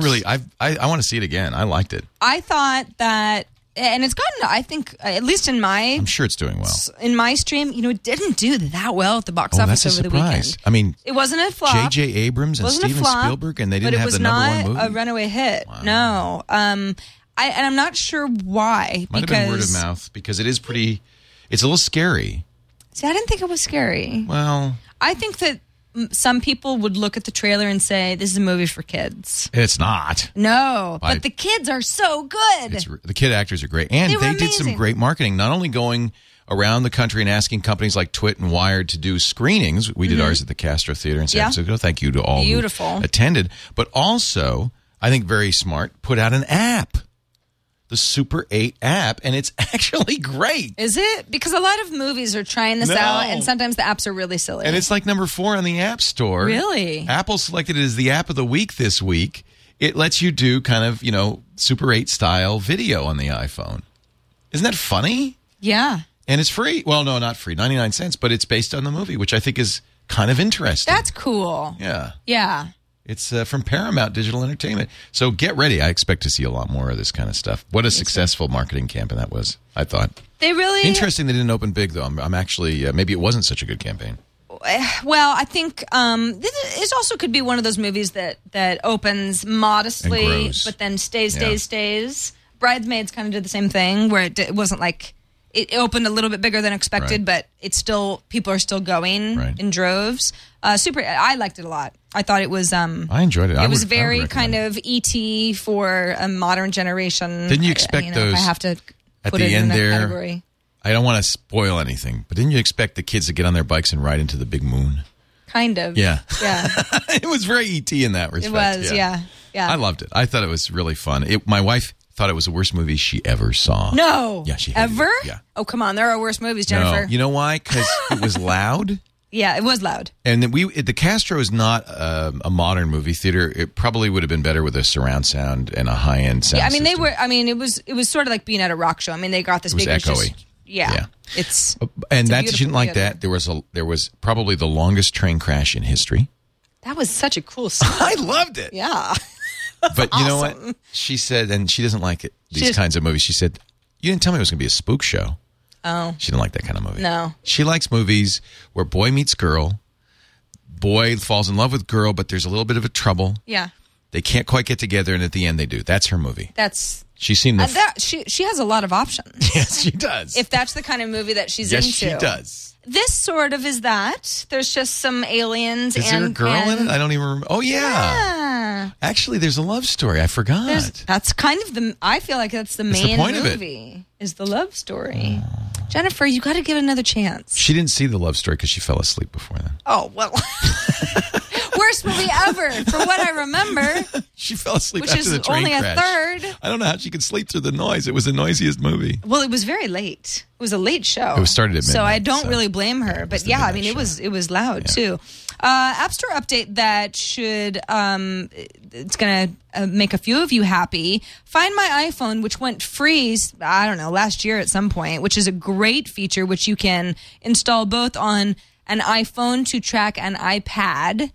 I want to see it again. I liked it. I thought that, and it's gotten, I think, at least in my... I'm sure it's doing well. In my stream, it didn't do that well at the box office that's a over the weekend. surprise. I mean, it wasn't a flop. J.J. Abrams and Steven Spielberg, and they didn't have the number one movie. But it was not a runaway hit. Wow. No. I'm not sure why. Might have been word of mouth, because it is pretty... It's a little scary. See, I didn't think it was scary. Well... I think that some people would look at the trailer and say, this is a movie for kids. It's not. No, but the kids are so good. The kid actors are great. And they did some great marketing, not only going around the country and asking companies like Twit and Wired to do screenings. We did ours at the Castro Theater in San Francisco. Thank you to all who attended. But also, I think very smart, put out an app. The Super 8 app, and it's actually great. Is it? Because a lot of movies are trying this out, and sometimes the apps are really silly. And it's like number 4 on the App Store. Really? Apple selected it as the app of the week this week. It lets you do kind of, Super 8 style video on the iPhone. Isn't that funny? Yeah. And it's free. Well, no, not free. 99 cents, but it's based on the movie, which I think is kind of interesting. That's cool. Yeah. Yeah. It's from Paramount Digital Entertainment. So get ready. I expect to see a lot more of this kind of stuff. What a successful marketing campaign that was, I thought. They really... Interesting they didn't open big, though. I'm actually... maybe it wasn't such a good campaign. Well, I think this also could be one of those movies that opens modestly, but then stays. Bridesmaids kind of did the same thing, where it wasn't like... It opened a little bit bigger than expected, but it's still... People are still going in droves. I liked it a lot. I thought it was... I enjoyed it. It was very kind of E.T. for a modern generation. Didn't you expect those... I have to at put the it end in that there, category. I don't want to spoil anything, but didn't you expect the kids to get on their bikes and ride into the big moon? Kind of. Yeah. Yeah. It was very E.T. in that respect. It was, yeah. I loved it. I thought it was really fun. My wife thought it was the worst movie she ever saw. No. Yeah, she ever? It. Yeah. Oh, come on. There are worse movies, Jennifer. No. You know why? Because it was loud. Yeah, it was loud. And then the Castro is not a modern movie theater. It probably would have been better with a surround sound and a high-end sound. Yeah, I mean system. it was sort of like being at a rock show. I mean, they got this big. It was echoey. It's that she didn't like that. There was probably the longest train crash in history. That was such a cool scene. I loved it. Yeah. But you know what? She said, and she doesn't like these kinds of movies. She said, "You didn't tell me it was going to be a spook show." Oh. She didn't like that kind of movie. No. She likes movies where boy meets girl, boy falls in love with girl, but there's a little bit of a trouble. Yeah. They can't quite get together, and at the end they do. That's her movie. She's seen she has a lot of options. Yes, she does. If that's the kind of movie that she's into. Yes, she does. This sort of is that. There's just some aliens. Is there a girl in it? I don't even remember. Oh, yeah. Actually, there's a love story. I forgot. That's kind of I feel like that's the main point movie. Of it. Is the love story. Jennifer, you got to give it another chance. She didn't see the love story because she fell asleep before then. Oh, well. Worst movie ever, for what I remember. She fell asleep after the train crash. Which is only crash. a third. I don't know how she could sleep through the noise. It was the noisiest movie. Well, it was very late. It was a late show. It was started at midnight. So I don't really blame her. But yeah, I mean, it was loud too. App Store update that should it's going to make a few of you happy. Find My iPhone, which went free, I don't know, last year at some point, which is a great feature which you can install both on an iPhone to track an iPad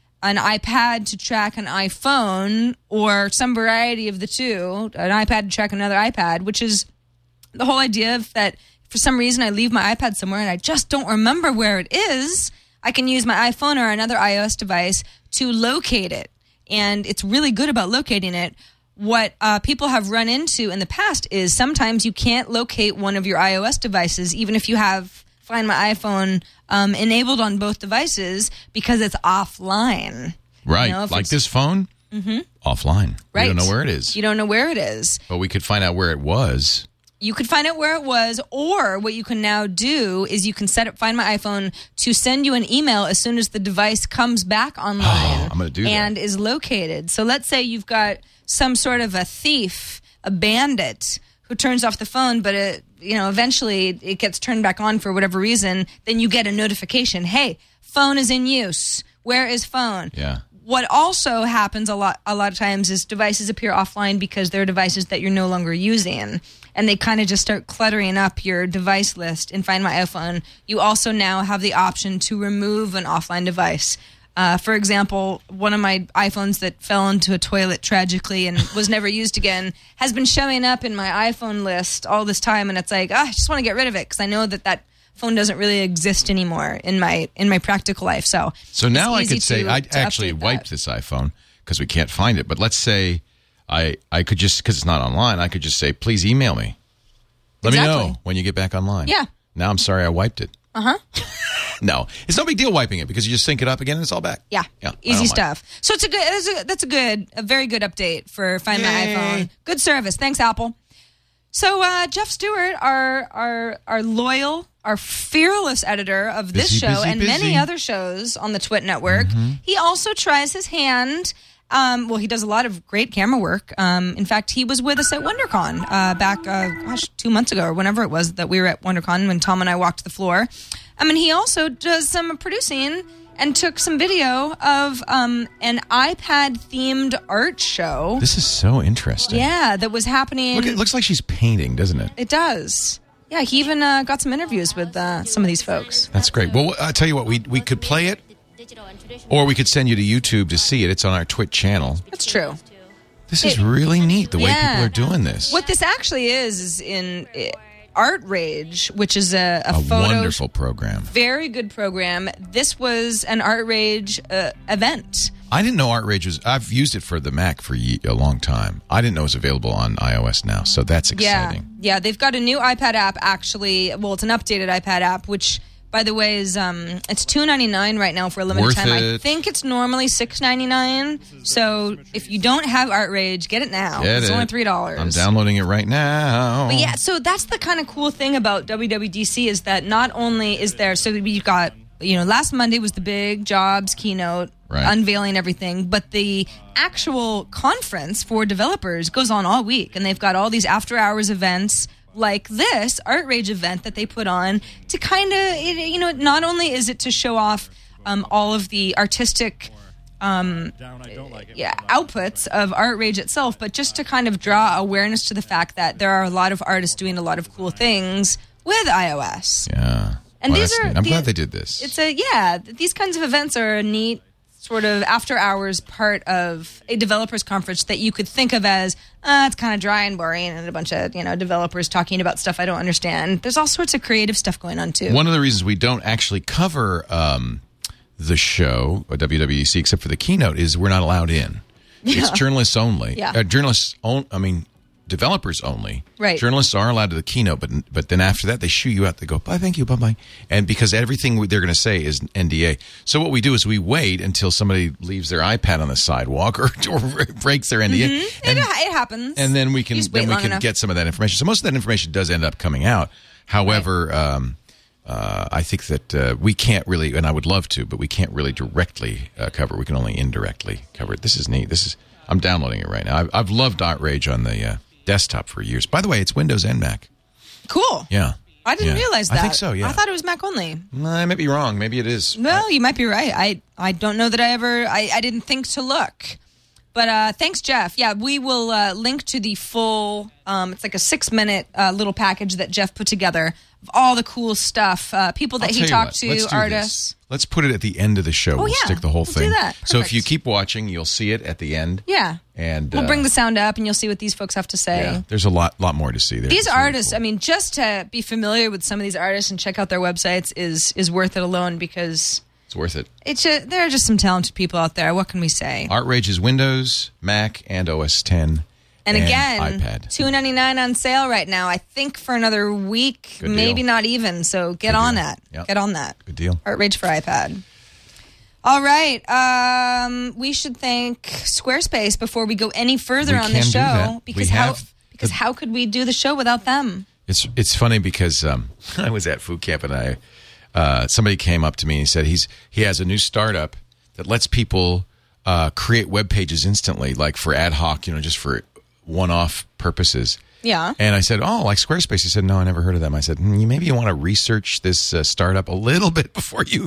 to track an iPhone, or some variety of the two, an iPad to track another iPad, which is the whole idea of that for some reason I leave my iPad somewhere and I just don't remember where it is. I can use my iPhone or another iOS device to locate it. And it's really good about locating it. What people have run into in the past is sometimes you can't locate one of your iOS devices, even if you have Find My iPhone enabled on both devices because it's offline. Right. You know, Like this phone? Mm-hmm. Offline. Right. You don't know where it is. You don't know where it is. But we could find out where it was. You could find out where it was, or what you can now do is you can set up Find My iPhone to send you an email as soon as the device comes back online. Oh, I'm gonna do that. And is located. So let's say you've got some sort of a thief, a bandit, who turns off the phone, but eventually it gets turned back on for whatever reason. Then you get a notification. Hey, phone is in use. Where is phone? Yeah. What also happens a lot of times is devices appear offline because they're devices that you're no longer using, and they kind of just start cluttering up your device list in Find My iPhone. You also now have the option to remove an offline device. For example, one of my iPhones that fell into a toilet tragically and was never used again has been showing up in my iPhone list all this time, and it's like, I just want to get rid of it because I know that phone doesn't really exist anymore in my practical life. So now I easy could say to I actually update wiped that. this iPhone because we can't find it. But let's say I could just, because it's not online, I could just say, please email me. Let me Exactly. know when you get back online. Yeah. Now I'm sorry I wiped it. Uh-huh. No, it's no big deal wiping it because you just sync it up again and it's all back. Yeah, I don't easy mind. stuff. So it's a very good update for Find My Yay. iPhone. Good service. Thanks, Apple. So Jeff Stewart, our loyal, our fearless editor of this Busy, show busy, and busy. many other shows on the Twit Network, he also tries his hand. He does a lot of great camera work. In fact, he was with us at WonderCon back, 2 months ago or whenever it was that we were at WonderCon when Tom and I walked the floor. He also does some producing and took some video of an iPad-themed art show. This is so interesting. Yeah, that was happening. Look, it looks like she's painting, doesn't it? It does. Yeah, he even got some interviews with some of these folks. That's great. Well, I'll tell you what, we could play it, or we could send you to YouTube to see it. It's on our Twitch channel. That's true. This is really neat, the way Yeah. people are doing this. What this actually is in Art Rage, which is a a photo wonderful program. very good program. This was an Art Rage event. I didn't know Art Rage was... I've used it for the Mac for a long time. I didn't know it was available on iOS now, so that's exciting. Yeah, they've got a new iPad app, actually. Well, it's an updated iPad app, which, by the way, is it's $2.99 right now for a limited Worth time. I it. think it's normally $6.99. So if you don't have Art Rage, get it now. Get it's it. only $3. I'm downloading it right now. But yeah, so that's the kind of cool thing about WWDC is that not only is there, so we've got, last Monday was the big Jobs keynote, Right. unveiling everything, but the actual conference for developers goes on all week, and they've got all these after-hours events like this Art Rage event that they put on to kind of, not only is it to show off all of the artistic outputs of Art Rage itself, but just to kind of draw awareness to the fact that there are a lot of artists doing a lot of cool things with iOS. Yeah. And Well, these that's are neat. I'm the- glad they did this. These kinds of events are a neat sort of after-hours part of a developers conference that you could think of as, it's kind of dry and boring and a bunch of, developers talking about stuff I don't understand. There's all sorts of creative stuff going on, too. One of the reasons we don't actually cover the show, WWDC, except for the keynote, is we're not allowed in. It's journalists only. Yeah. Developers only. Right. Journalists are allowed to the keynote, but then after that, they shoo you out. They go, bye, thank you, bye-bye. And because everything they're going to say is NDA. So what we do is we wait until somebody leaves their iPad on the sidewalk or breaks their NDA. It happens. And then we can You just wait long enough. get some of that information. So most of that information does end up coming out. However, I think that we can't really, and I would love to, but we can't really directly cover. We can only indirectly cover it. This is neat. I'm downloading it right now. I've loved Art Rage on the desktop for years. By the way, it's Windows and Mac. Cool. Yeah. I didn't realize that. I think so, yeah. I thought it was Mac only. I may be wrong. Maybe it is. Well, you might be right. I don't know that I didn't think to look. But thanks, Jeff. Yeah, we will link to the full, it's like a 6-minute little package that Jeff put together of all the cool stuff, people that I'll he tell you talked what, to, let's do artists. this. Let's put it at the end of the show. We'll yeah, stick the whole we'll do thing. that. So if Perfect. you keep watching, you'll see it at the end. Yeah. And We'll bring the sound up and you'll see what these folks have to say. yeah, there's a lot more to see there. These It's really artists, cool. I mean, just to be familiar with some of these artists and check out their websites is worth it alone because It's worth it. there are just some talented people out there. What can we say? Art Rage is Windows, Mac, and OS 10. And again, iPad. $2.99 on sale right now. I think for another week, Good deal. maybe not even. So get on that. Yep. Get on that. Good deal. Heart Rage for iPad. All right. We should thank Squarespace before we go any further We on the can do show. that. Because how could we do the show without them? It's funny because I was at Food Camp and somebody came up to me and he said he has a new startup that lets people create web pages instantly, like for ad hoc, just for one-off purposes. Yeah. And I said, oh, like Squarespace? He said, no, I never heard of them. I said, maybe you want to research this startup a little bit before you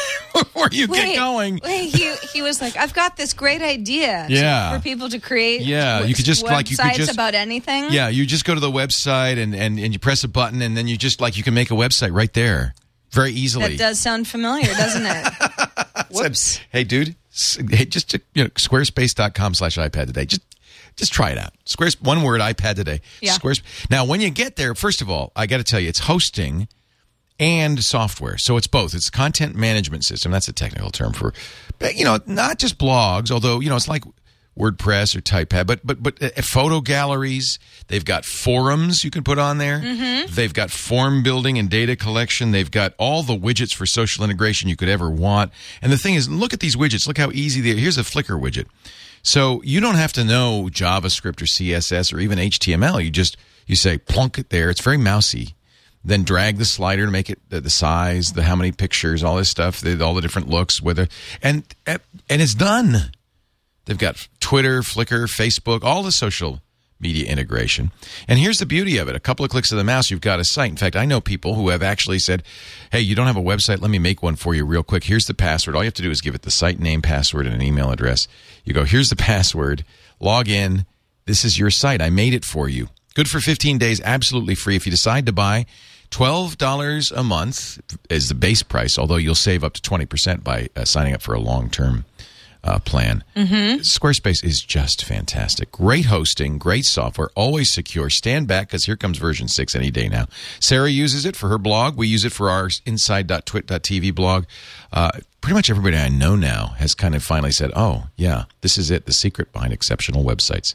get going. He was like, I've got this great idea Yeah. for people to create you could just websites about anything. Yeah, you just go to the website and you press a button and then you can make a website right there very easily. That does sound familiar, doesn't it? Whoops. Hey, dude, just squarespace.com/iPad today. Just try it out. One word, iPad today. Yeah. Now, when you get there, first of all, I got to tell you, it's hosting and software. So it's both. It's a content management system. That's a technical term for, not just blogs, although, it's like WordPress or Typepad, but photo galleries. They've got forums you can put on there. Mm-hmm. They've got form building and data collection. They've got all the widgets for social integration you could ever want. And the thing is, look at these widgets. Look how easy they are. Here's a Flickr widget. So you don't have to know JavaScript or CSS or even HTML. You say plunk it there. It's very mousy. Then drag the slider to make it the size, how many pictures, all this stuff, all the different looks, and it's done. They've got Twitter, Flickr, Facebook, all the social media integration. And here's the beauty of it. A couple of clicks of the mouse, you've got a site. In fact, I know people who have actually said, hey, you don't have a website? Let me make one for you real quick. Here's the password. All you have to do is give it the site name, password, and an email address. You go, here's the password. Log in. This is your site. I made it for you. Good for 15 days, absolutely free. If you decide to buy, $12 a month is the base price, although you'll save up to 20% by signing up for a long-term plan. Mm-hmm. Squarespace is just fantastic. Great hosting, great software, always secure. Stand back because here comes version 6 any day now. Sarah uses it for her blog. We use it for our inside.twit.tv blog. Pretty much everybody I know now has kind of finally said, oh, yeah, this is it, the secret behind exceptional websites.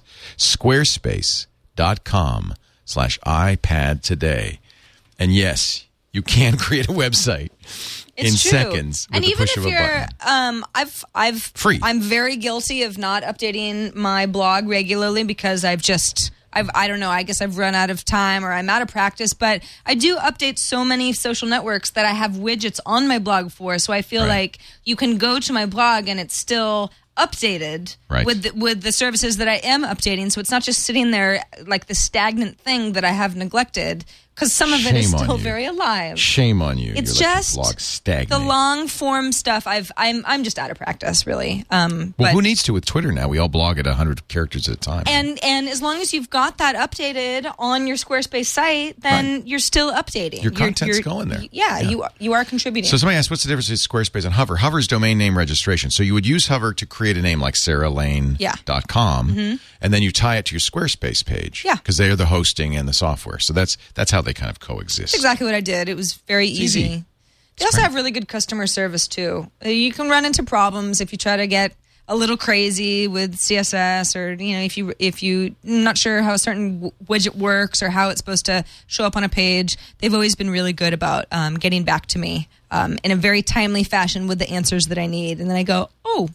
Squarespace.com/iPad today. And yes, you can create a website in seconds with the push of a button. Free. I'm very guilty of not updating my blog regularly because I don't know, I guess I've run out of time or I'm out of practice, but I do update so many social networks that I have widgets on my blog for, so I feel like you can go to my blog and it's still updated with the services that I am updating, so it's not just sitting there like the stagnant thing that I have neglected. Because some of it is still very alive. Shame on you. It's You're just blog stagnate. the long form stuff. I'm just out of practice, really. Well, who needs to with Twitter now? We all blog at 100 characters at a time. And as long as you've got that updated on your Squarespace site, then you're still updating. Your content's going there. Yeah, you are contributing. So somebody asked, what's the difference between Squarespace and Hover? Hover's domain name registration. So you would use Hover to create a name like SarahLane.com, and then you tie it to your Squarespace page. Yeah. Because they are the hosting and the software. So that's how they kind of coexist. That's exactly what I did. It was very easy. They also have really good customer service, too. You can run into problems if you try to get a little crazy with CSS or, if you not sure how a certain widget works or how it's supposed to show up on a page. They've always been really good about getting back to me in a very timely fashion with the answers that I need. And then I go, oh,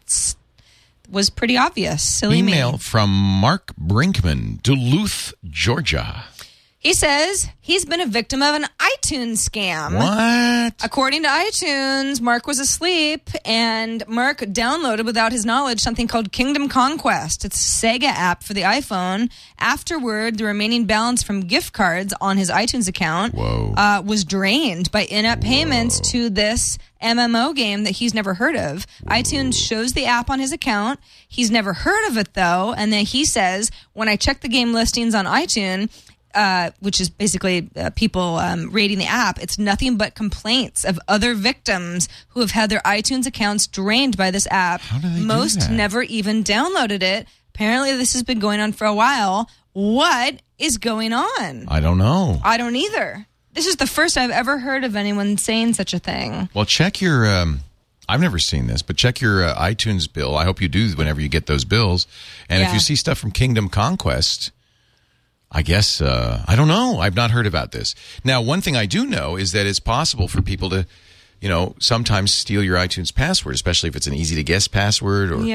was pretty obvious. Silly me. Email from Mark Brinkman, Duluth, Georgia. He says he's been a victim of an iTunes scam. What? According to iTunes, Mark was asleep, and Mark downloaded without his knowledge something called Kingdom Conquest. It's a Sega app for the iPhone. Afterward, the remaining balance from gift cards on his iTunes account was drained by in-app payments to this MMO game that he's never heard of. iTunes shows the app on his account. He's never heard of it, though, and then he says, when I check the game listings on iTunes, which is basically people rating the app, it's nothing but complaints of other victims who have had their iTunes accounts drained by this app. How do they Most do that? never even downloaded it. Apparently, this has been going on for a while. What is going on? I don't know. I don't either. This is the first I've ever heard of anyone saying such a thing. Well, check your I've never seen this, but check your iTunes bill. I hope you do whenever you get those bills. And if you see stuff from Kingdom Conquest, I guess, I don't know. I've not heard about this. Now, one thing I do know is that it's possible for people to, sometimes steal your iTunes password, especially if it's an easy to guess password or,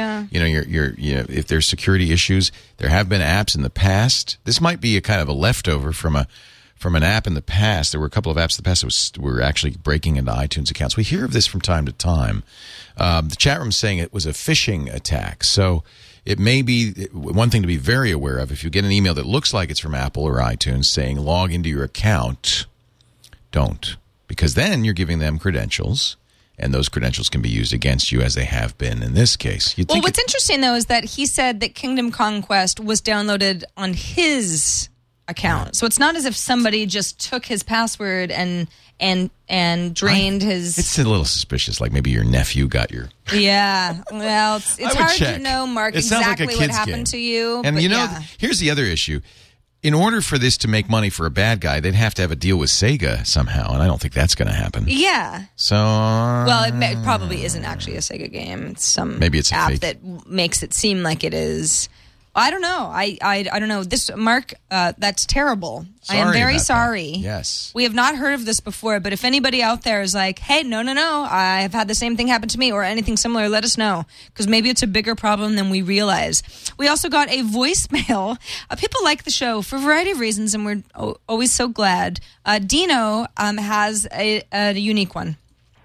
if there's security issues. There have been apps in the past. This might be a kind of a leftover from an app in the past. There were a couple of apps in the past that were actually breaking into iTunes accounts. We hear of this from time to time. The chat room's saying it was a phishing attack. So it may be one thing to be very aware of. If you get an email that looks like it's from Apple or iTunes saying log into your account, don't. Because then you're giving them credentials, and those credentials can be used against you as they have been in this case. Well, what's interesting, though, is that he said that Kingdom Conquest was downloaded on his account. So it's not as if somebody just took his password and drained his... It's a little suspicious, like maybe your nephew got your... Yeah, well, it's hard to know, Mark, exactly what happened to you. And here's the other issue. In order for this to make money for a bad guy, they'd have to have a deal with Sega somehow, and I don't think that's going to happen. Yeah. So... well, it probably isn't actually a Sega game. It's maybe it's a app fake that makes it seem like it is. I don't know. I don't know. This, Mark, that's terrible. I am very sorry. That. Yes. We have not heard of this before, but if anybody out there is like, hey, no, I have had the same thing happen to me or anything similar, let us know, because maybe it's a bigger problem than we realize. We also got a voicemail. People like the show for a variety of reasons, and we're always so glad. Dino has a unique one.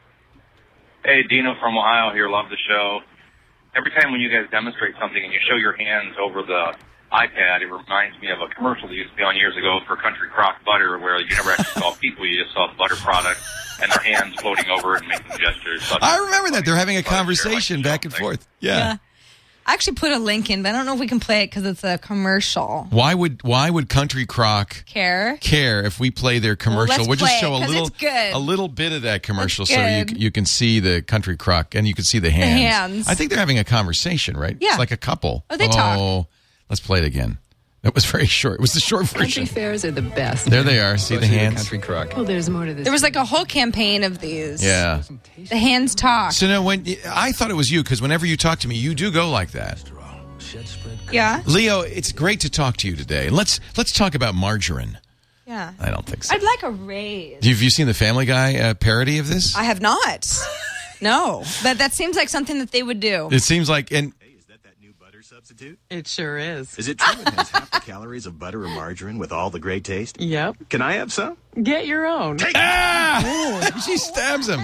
Hey, Dino from Ohio here. Love the show. Every time when you guys demonstrate something and you show your hands over the iPad, it reminds me of a commercial that used to be on years ago for Country Crock Butter, where you never actually saw people, you just saw the butter product and their hands floating over it and making gestures. I remember that. They're having a conversation back and forth. Yeah. I actually put a link in, but I don't know if we can play it because it's a commercial. Why would Country Crock care if we play their commercial? We'll just show a little bit of that commercial so you can see the Country Crock and you can see the hands. I think they're having a conversation, right? Yeah. It's like a couple. Oh, they talk. Let's play it again. That was very short. It was the short version. Country fairs are the best. There they are. See the hands? Country Crock. Oh, there's more to this. There was like a whole campaign of these. Yeah. The hands talk. So now, I thought it was you, because whenever you talk to me, you do go like that. Yeah. Leo, it's great to talk to you today. Let's talk about margarine. Yeah. I don't think so. I'd like a raise. Have you seen the Family Guy parody of this? I have not. No. But that seems like something that they would do. It seems like... Substitute? It sure is. Is it true it has half the calories of butter or margarine with all the great taste? Yep. Can I have some? Get your own. She stabs him.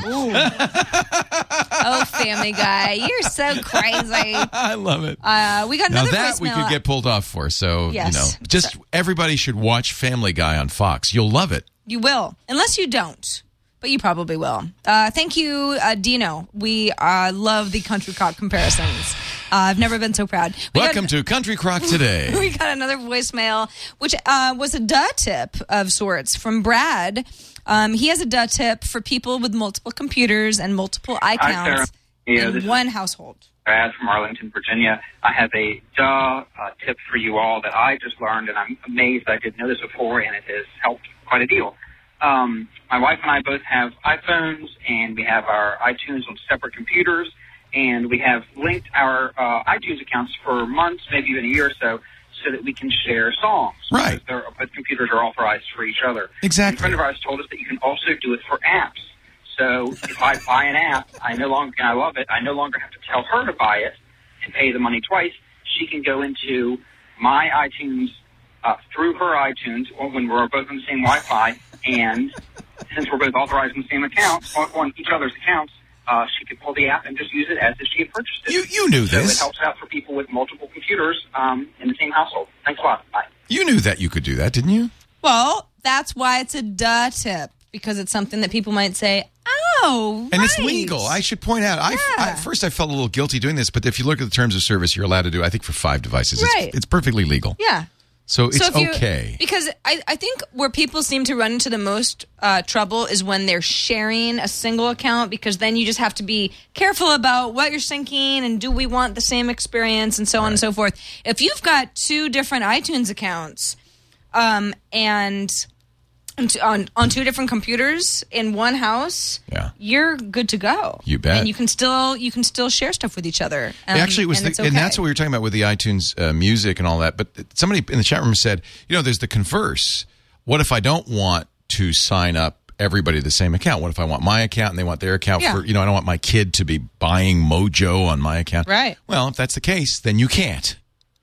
Oh, Family Guy, you're so crazy. I love it. We got another that voicemail. we could get pulled off for. So, yes. Just everybody should watch Family Guy on Fox. You'll love it. You will, unless you don't. But you probably will. Thank you, Dino. We love the Country Crock comparisons. I've never been so proud. Welcome to Country Crock Today. We got another voicemail, which was a duh tip of sorts from Brad. He has a duh tip for people with multiple computers and multiple iCounts in one household. Brad from Arlington, Virginia. I have a duh tip for you all that I just learned, and I'm amazed I didn't know this before, and it has helped quite a deal. My wife and I both have iPhones, and we have our iTunes on separate computers, and we have linked our iTunes accounts for months, maybe even a year or so that we can share songs. Right. Both computers are authorized for each other. Exactly. A friend of ours told us that you can also do it for apps. So if I buy an app, I love it, I no longer have to tell her to buy it and pay the money twice. She can go into my iTunes through her iTunes when we're both on the same Wi-Fi, and since we're both authorized in the same account, on each other's accounts, she could pull the app and just use it as if she had purchased it. You knew this. So it helps out for people with multiple computers in the same household. Thanks a lot. Bye. You knew that you could do that, didn't you? Well, that's why it's a duh tip, because it's something that people might say, oh, and it's legal. I should point out, at first I felt a little guilty doing this, but if you look at the terms of service, you're allowed to do, I think, for 5 devices. Right. It's perfectly legal. Yeah. So it's okay. Because I think where people seem to run into the most trouble is when they're sharing a single account, because then you just have to be careful about what you're syncing and do we want the same experience and so on and so forth. If you've got 2 different iTunes accounts and on two different computers in one house, you're good to go. You bet. And you can still share stuff with each other. Actually, it was and that's what we were talking about with the iTunes music and all that. But somebody in the chat room said, there's the converse. What if I don't want to sign up everybody the same account? What if I want my account and they want their account for, I don't want my kid to be buying Mojo on my account. Right. Well, if that's the case, then you can't.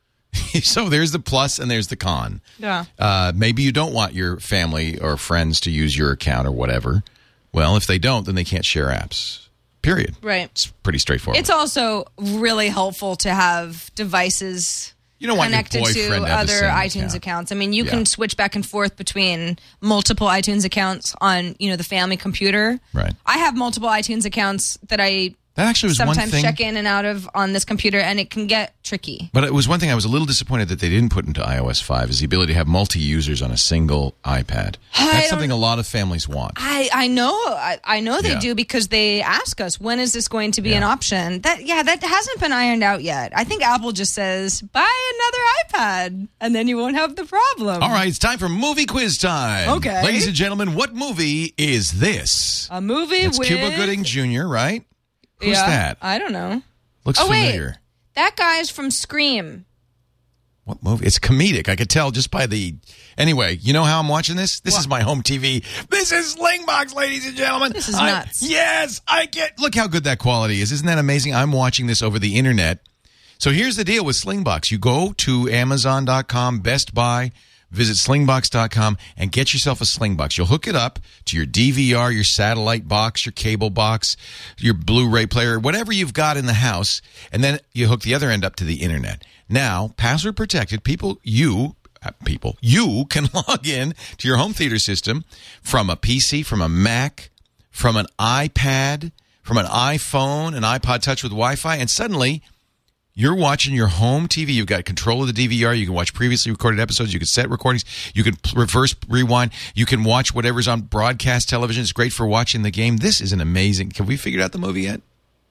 So there's the plus and there's the con. Yeah. Maybe you don't want your family or friends to use your account or whatever. Well, if they don't, then they can't share apps. Period. Right. It's pretty straightforward. It's also really helpful to have devices connected to other iTunes accounts. I mean, you can switch back and forth between multiple iTunes accounts on, the family computer. Right. I have multiple iTunes accounts that I actually was sometimes one thing, check in and out of on this computer, and it can get tricky. But it was one thing I was a little disappointed that they didn't put into iOS 5 is the ability to have multi-users on a single iPad. That's something a lot of families want. I know they do because they ask us, when is this going to be an option? That hasn't been ironed out yet. I think Apple just says, buy another iPad, and then you won't have the problem. All right, it's time for movie quiz time. Okay. Ladies and gentlemen, what movie is this? A movie it's with... Cuba Gooding Jr., right? Who's that? I don't know. Looks familiar. Wait. That guy's from Scream. What movie? It's comedic. I could tell just by the... Anyway, you know how I'm watching this? This is my home TV. This is Slingbox, ladies and gentlemen. This is nuts. Yes, I get... Look how good that quality is. Isn't that amazing? I'm watching this over the internet. So here's the deal with Slingbox. You go to Amazon.com, Best Buy, visit slingbox.com and get yourself a Slingbox. You'll hook it up to your DVR, your satellite box, your cable box, your Blu-ray player, whatever you've got in the house, and then you hook the other end up to the internet. Now, password protected, you can log in to your home theater system from a PC, from a Mac, from an iPad, from an iPhone, an iPod Touch with Wi-Fi, and suddenly... You're watching your home TV. You've got control of the DVR. You can watch previously recorded episodes. You can set recordings. You can reverse rewind. You can watch whatever's on broadcast television. It's great for watching the game. This is an amazing... Have we figured out the movie yet?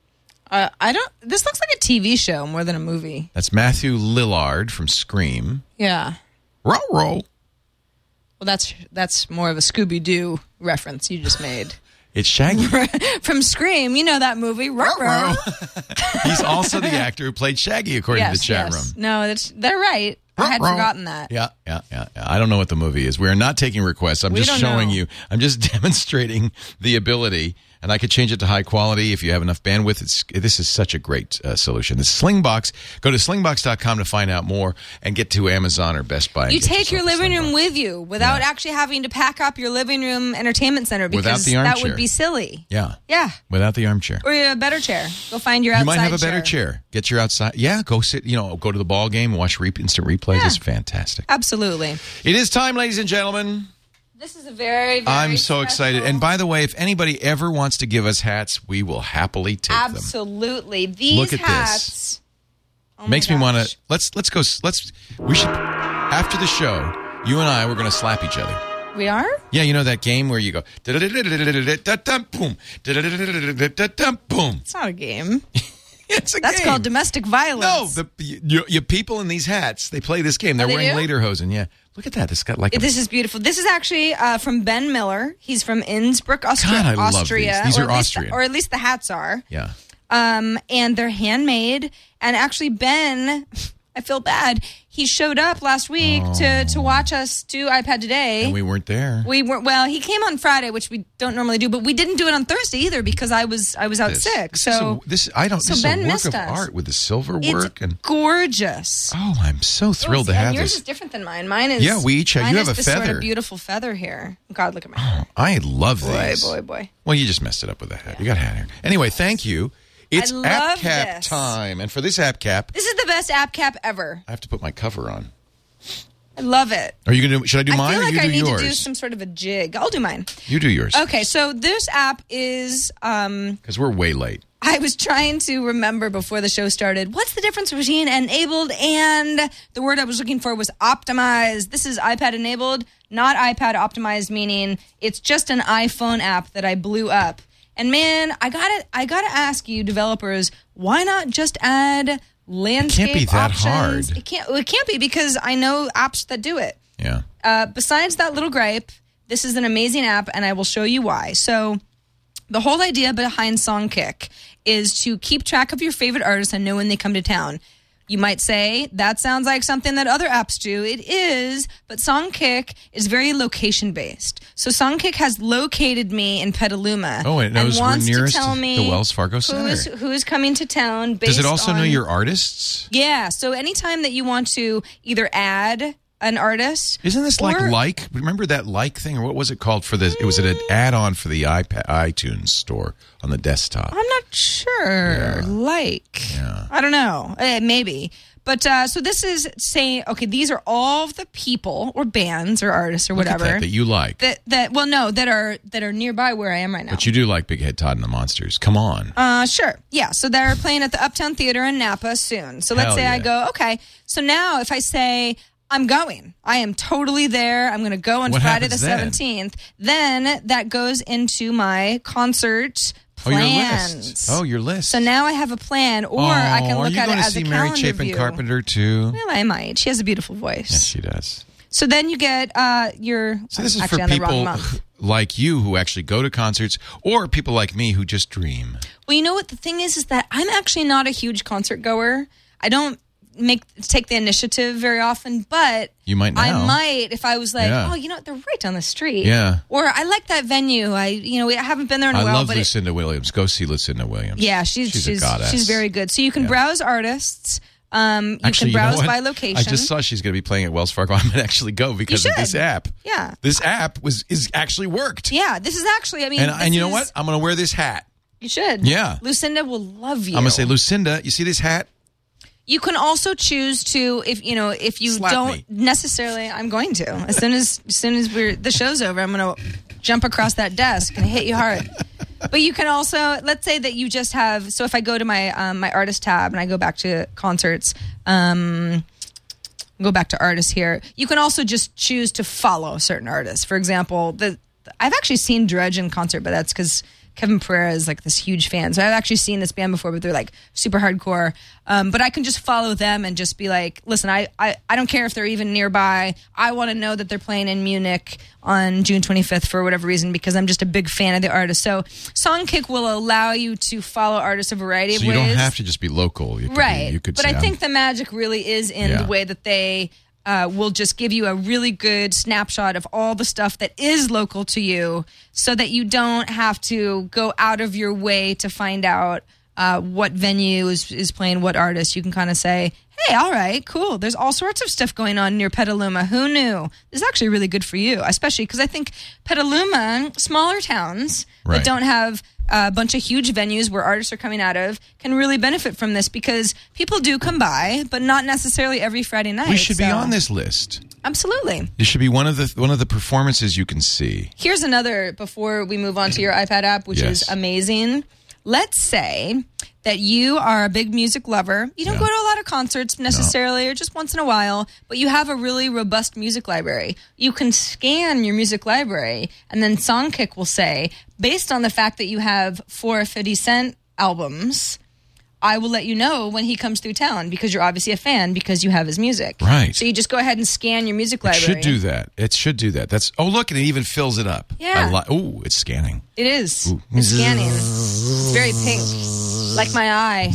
This looks like a TV show more than a movie. That's Matthew Lillard from Scream. Yeah. Ruh-roh. Well, that's more of a Scooby-Doo reference you just made. It's Shaggy. From Scream, you know that movie. Ruh-roh. He's also the actor who played Shaggy, according to the chat room. No, they're right. I had forgotten that. Yeah. I don't know what the movie is. We are not taking requests. I'm just showing you. I'm just demonstrating the ability. And I could change it to high quality if you have enough bandwidth. This is such a great solution. It's Slingbox. Go to slingbox.com to find out more and get to Amazon or Best Buy. You take your living room with you without actually having to pack up your living room entertainment center because that would be silly. Yeah. Yeah. Without the armchair. Or a better chair. Go find your outside chair. You might have a better chair. Get your outside. Yeah, go sit, go to the ball game and watch instant replays. Yeah. It's fantastic. Absolutely. It is time, ladies and gentlemen. This is a very, very I'm so excited. And by the way, if anybody ever wants to give us hats, we will happily take them. Absolutely. These Look at hats. This. Oh Makes me want to. Let's go. We should. After the show, you and I, we're going to slap each other. We are? Yeah, you know that game where you go. Boom. It's not a game. It's a That's game. called domestic violence. No, you people in these hats, they play this game. They're wearing lederhosen. Yeah. Look at that. This got like This is beautiful. This is actually from Ben Miller. He's from Innsbruck, God, I love Austria. These are Austrian. Or at least the hats are. Yeah. And they're handmade. And actually, Ben, I feel bad. He showed up last week to watch us do iPad Today. And we weren't there. We weren't. Well, he came on Friday, which we don't normally do, but we didn't do it on Thursday either because I was out sick. This is a work of art with the silver work and gorgeous. Oh, I'm so thrilled to have yours this. Is different than mine. Mine is we each have. You have a this feather. Sort of beautiful feather here. God, look at my hair. I love these. Boy. Well, you just messed it up with the hat. You got hat hair. Anyway, thank you. It's app cap time, and for this app cap, this is the best app cap ever. I have to put my cover on. I love it. Are you gonna? Should I do mine? I feel like I need yours? to do some sort of a jig. I'll do mine. You do yours. Okay, so this app is because we're way late. I was trying to remember before the show started, what's the difference between enabled and the word I was looking for was optimized. This is iPad enabled, not iPad optimized, meaning it's just an iPhone app that I blew up. And man, I gotta ask you, developers, why not just add landscape options? It can't be that options? hard. It can't be because I know apps that do it. Yeah. Besides that little gripe, this is an amazing app, and I will show you why. So the whole idea behind Songkick is to keep track of your favorite artists and know when they come to town. You might say, that sounds like something that other apps do. It is, but Songkick is very location-based. So Songkick has located me in Petaluma. Oh, it knows wants we're nearest to tell me the Wells Fargo Center. Who is coming to town based Does it also know on- your artists? Yeah, so anytime that you want to either add an artist... Isn't this like? Remember that like thing? Or what was it called for this? It was an add-on for the iTunes store on the desktop. I'm not sure. Yeah. I don't know. Maybe. But so this is saying, okay, these are all of the people or bands or artists or whatever Look at that you like. that are nearby where I am right now. But you do like Big Head Todd and the Monsters. Come on. Sure. Yeah. So they're playing at the Uptown Theater in Napa soon. So let's Hell say yeah. I go, okay. So now if I say I'm going, I am totally there. I'm going to go on What Friday the happens then? 17th. Then that goes into my concert plans. Your list. So now I have a plan, or I can look at it as a calendar Are you going to see Mary Chapin view. Carpenter too? Well, I might. She has a beautiful voice. Yes, she does. So then you get your. So this is actually for on the wrong people month. like you who actually go to concerts, or people like me who just dream. Well, you know what the thing is that I'm actually not a huge concert goer. I don't take the initiative very often, but You might now. I might if I was like, Yeah. oh, you know what, they're right down the street. Yeah. Or I like that venue. I haven't been there in a I while, love but Lucinda Williams. Go see Lucinda Williams. yeah, she's a goddess. She's very good. So you can browse artists. You Actually, can you know browse what? by location. I just saw she's going to be playing at Wells Fargo. I might actually go because of this should. app. Yeah. This app is actually worked. Yeah, this is actually. I mean, And you know this what? is- I'm going to wear this hat. You should. Yeah. Lucinda will love you. I'm going to say, Lucinda, you see this hat? You can also choose to, if you Slap don't me. necessarily. I'm going to as soon as the show's over. I'm going to jump across that desk and hit you hard. But you can also, let's say that you just have. So if I go to my my artist tab and I go back to concerts, go back to artists here. You can also just choose to follow certain artists. For example, I've actually seen Dredge in concert, but that's because Kevin Pereira is like this huge fan. So I've actually seen this band before, but they're like super hardcore. But I can just follow them and just be like, listen, I don't care if they're even nearby. I want to know that they're playing in Munich on June 25th for whatever reason, because I'm just a big fan of the artist. So Songkick will allow you to follow artists a variety of So ways. you don't have to just be local. You could Right. you could but say, I think the magic really is in Yeah. the way that they will just give you a really good snapshot of all the stuff that is local to you, so that you don't have to go out of your way to find out what venue is playing what artist. You can kind of say, hey, all right, cool. There's all sorts of stuff going on near Petaluma. Who knew? This is actually really good for you, especially because I think Petaluma, smaller towns Right. that don't have a bunch of huge venues where artists are coming out of can really benefit from this, because people do come by, but not necessarily every Friday night. we should be so- on this list. Absolutely. This should be one of the performances you can see. Here's another before we move on to your iPad app, which Yes. is amazing. Let's say that you are a big music lover. You don't Yeah. go to a lot of concerts necessarily, or just once in a while, but you have a really robust music library. You can scan your music library, and then Songkick will say, based on the fact that you have 4 50 Cent albums, I will let you know when he comes through town, because you're obviously a fan because you have his music. Right. So you just go ahead and scan your music It library. should do that. It should do that. That's look, and it even fills it up. Yeah. Oh, it's scanning. It is. Ooh. It's scanning. It's very pink, like my eye.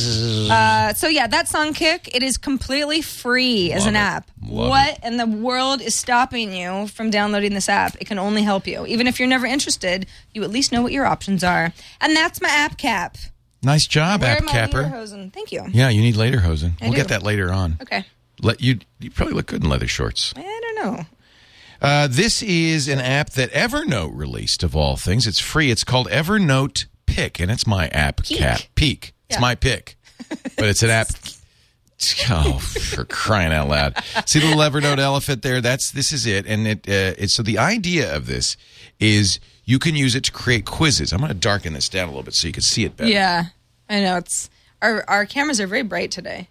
So yeah, that Songkick, it is completely free as Love an it. app. Love What in the world is stopping you from downloading this app? It can only help you. Even if you're never interested, you at least know what your options are. And that's my app cap. Nice job, Where app am I capper. lederhosen? Thank you. Yeah, you need lederhosen. I We'll do. get that later on. Okay. You probably look good in leather shorts. I don't know. This is an app that Evernote released, of all things. It's free. It's called Evernote Pick, and it's my app cap. Peak. It's Yeah. my pick. But it's an app. Oh, for crying out loud. See the little Evernote elephant there? This is it. And so the idea of this is you can use it to create quizzes. I'm going to darken this down a little bit so you can see it better. Yeah, I know. It's our cameras are very bright today.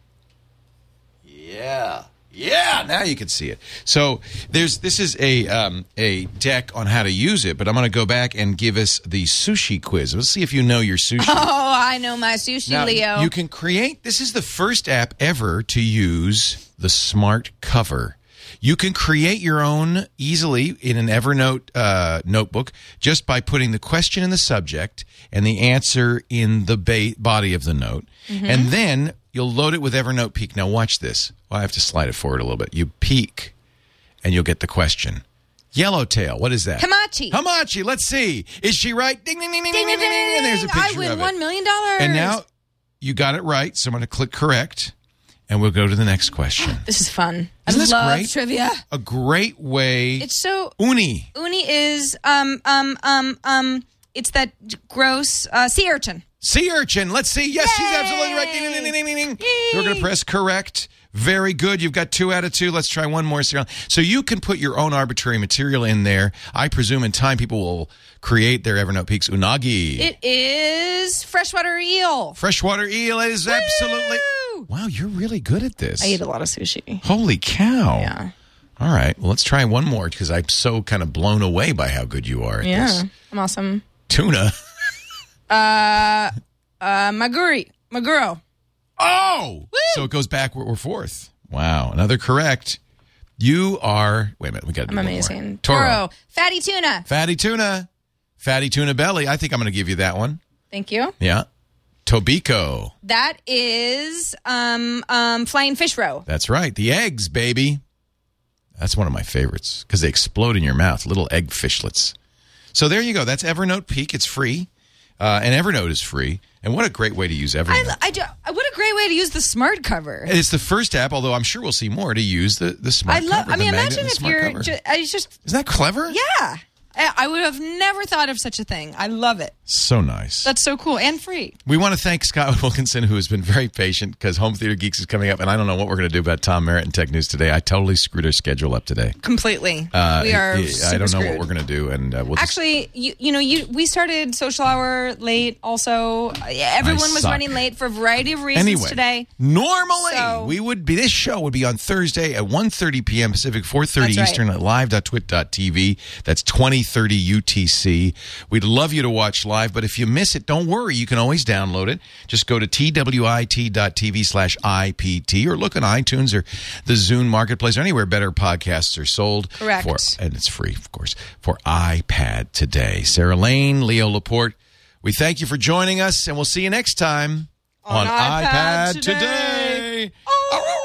Yeah, now you can see it. So this is a deck on how to use it, but I'm going to go back and give us the sushi quiz. Let's see if you know your sushi. Oh, I know my sushi, Now, Leo. you can create. This is the first app ever to use the smart cover. You can create your own easily in an Evernote notebook just by putting the question in the subject and the answer in the body of the note. And then you'll load it with Evernote Peek. Now watch this. Well, I have to slide it forward a little bit. You peek and you'll get the question. Yellowtail, what is that? Hamachi. Hamachi, let's see. Is she right? Ding, ding, ding, ding, ding, ding, ding. And there's a picture I win of it. $1 million. And now you got it right, so I'm going to click correct, and we'll go to the next question. This is fun. Isn't I this love great? trivia. A great way. It's so Uni. Uni is it's that gross sea urchin. Sea urchin. Let's see. Yes, she's absolutely right. Ding, ding, ding, ding, ding, ding. We're going to press correct. Very good. You've got 2 out of 2. Let's try one more, Sarah. So you can put your own arbitrary material in there. I presume in time people will create their Evernote Peaks. Unagi. It is freshwater eel. Freshwater eel is absolutely. Wow, you're really good at this. I eat a lot of sushi. Holy cow. Yeah. All right. Well, let's try one more because I'm so kind of blown away by how good you are at this. I'm awesome. Tuna. Maguro. Oh! Woo! So it goes back. We're fourth. Wow. Another correct. You are. Wait a minute. We got to do I'm one amazing. more. Toro. Fatty tuna. Fatty tuna. Fatty tuna belly. I think I'm going to give you that one. Thank you. Yeah. Tobiko. That is flying fish roe. That's right. The eggs, baby. That's one of my favorites because they explode in your mouth. Little egg fishlets. So there you go. That's Evernote Peek. It's free. And Evernote is free. And what a great way to use Evernote. What a great way to use the smart cover. It's the first app, although I'm sure we'll see more, to use the smart cover. Imagine if you're Isn't that clever? Yeah. I would have never thought of such a thing. I love it. So nice. That's so cool and free. We want to thank Scott Wilkinson, who has been very patient because Home Theater Geeks is coming up, and I don't know what we're going to do about Tom Merritt and Tech News today. I totally screwed our schedule up today. Completely. We are super I don't know screwed. what we're going to do, and we'll Actually, we started Social Hour late also. Everyone was running late for a variety of reasons today. Normally, we would be. This show would be on Thursday at 1:30 p.m. Pacific, 4:30 Eastern at live.twit.tv. That's 2030 UTC. We'd love you to watch live, but if you miss it, don't worry. You can always download it. Just go to twit.tv/IPT or look on iTunes or the Zune Marketplace or anywhere better podcasts are sold. Correct. And it's free, of course, for iPad today. Sarah Lane, Leo Laporte, we thank you for joining us, and we'll see you next time on iPad today. Oh.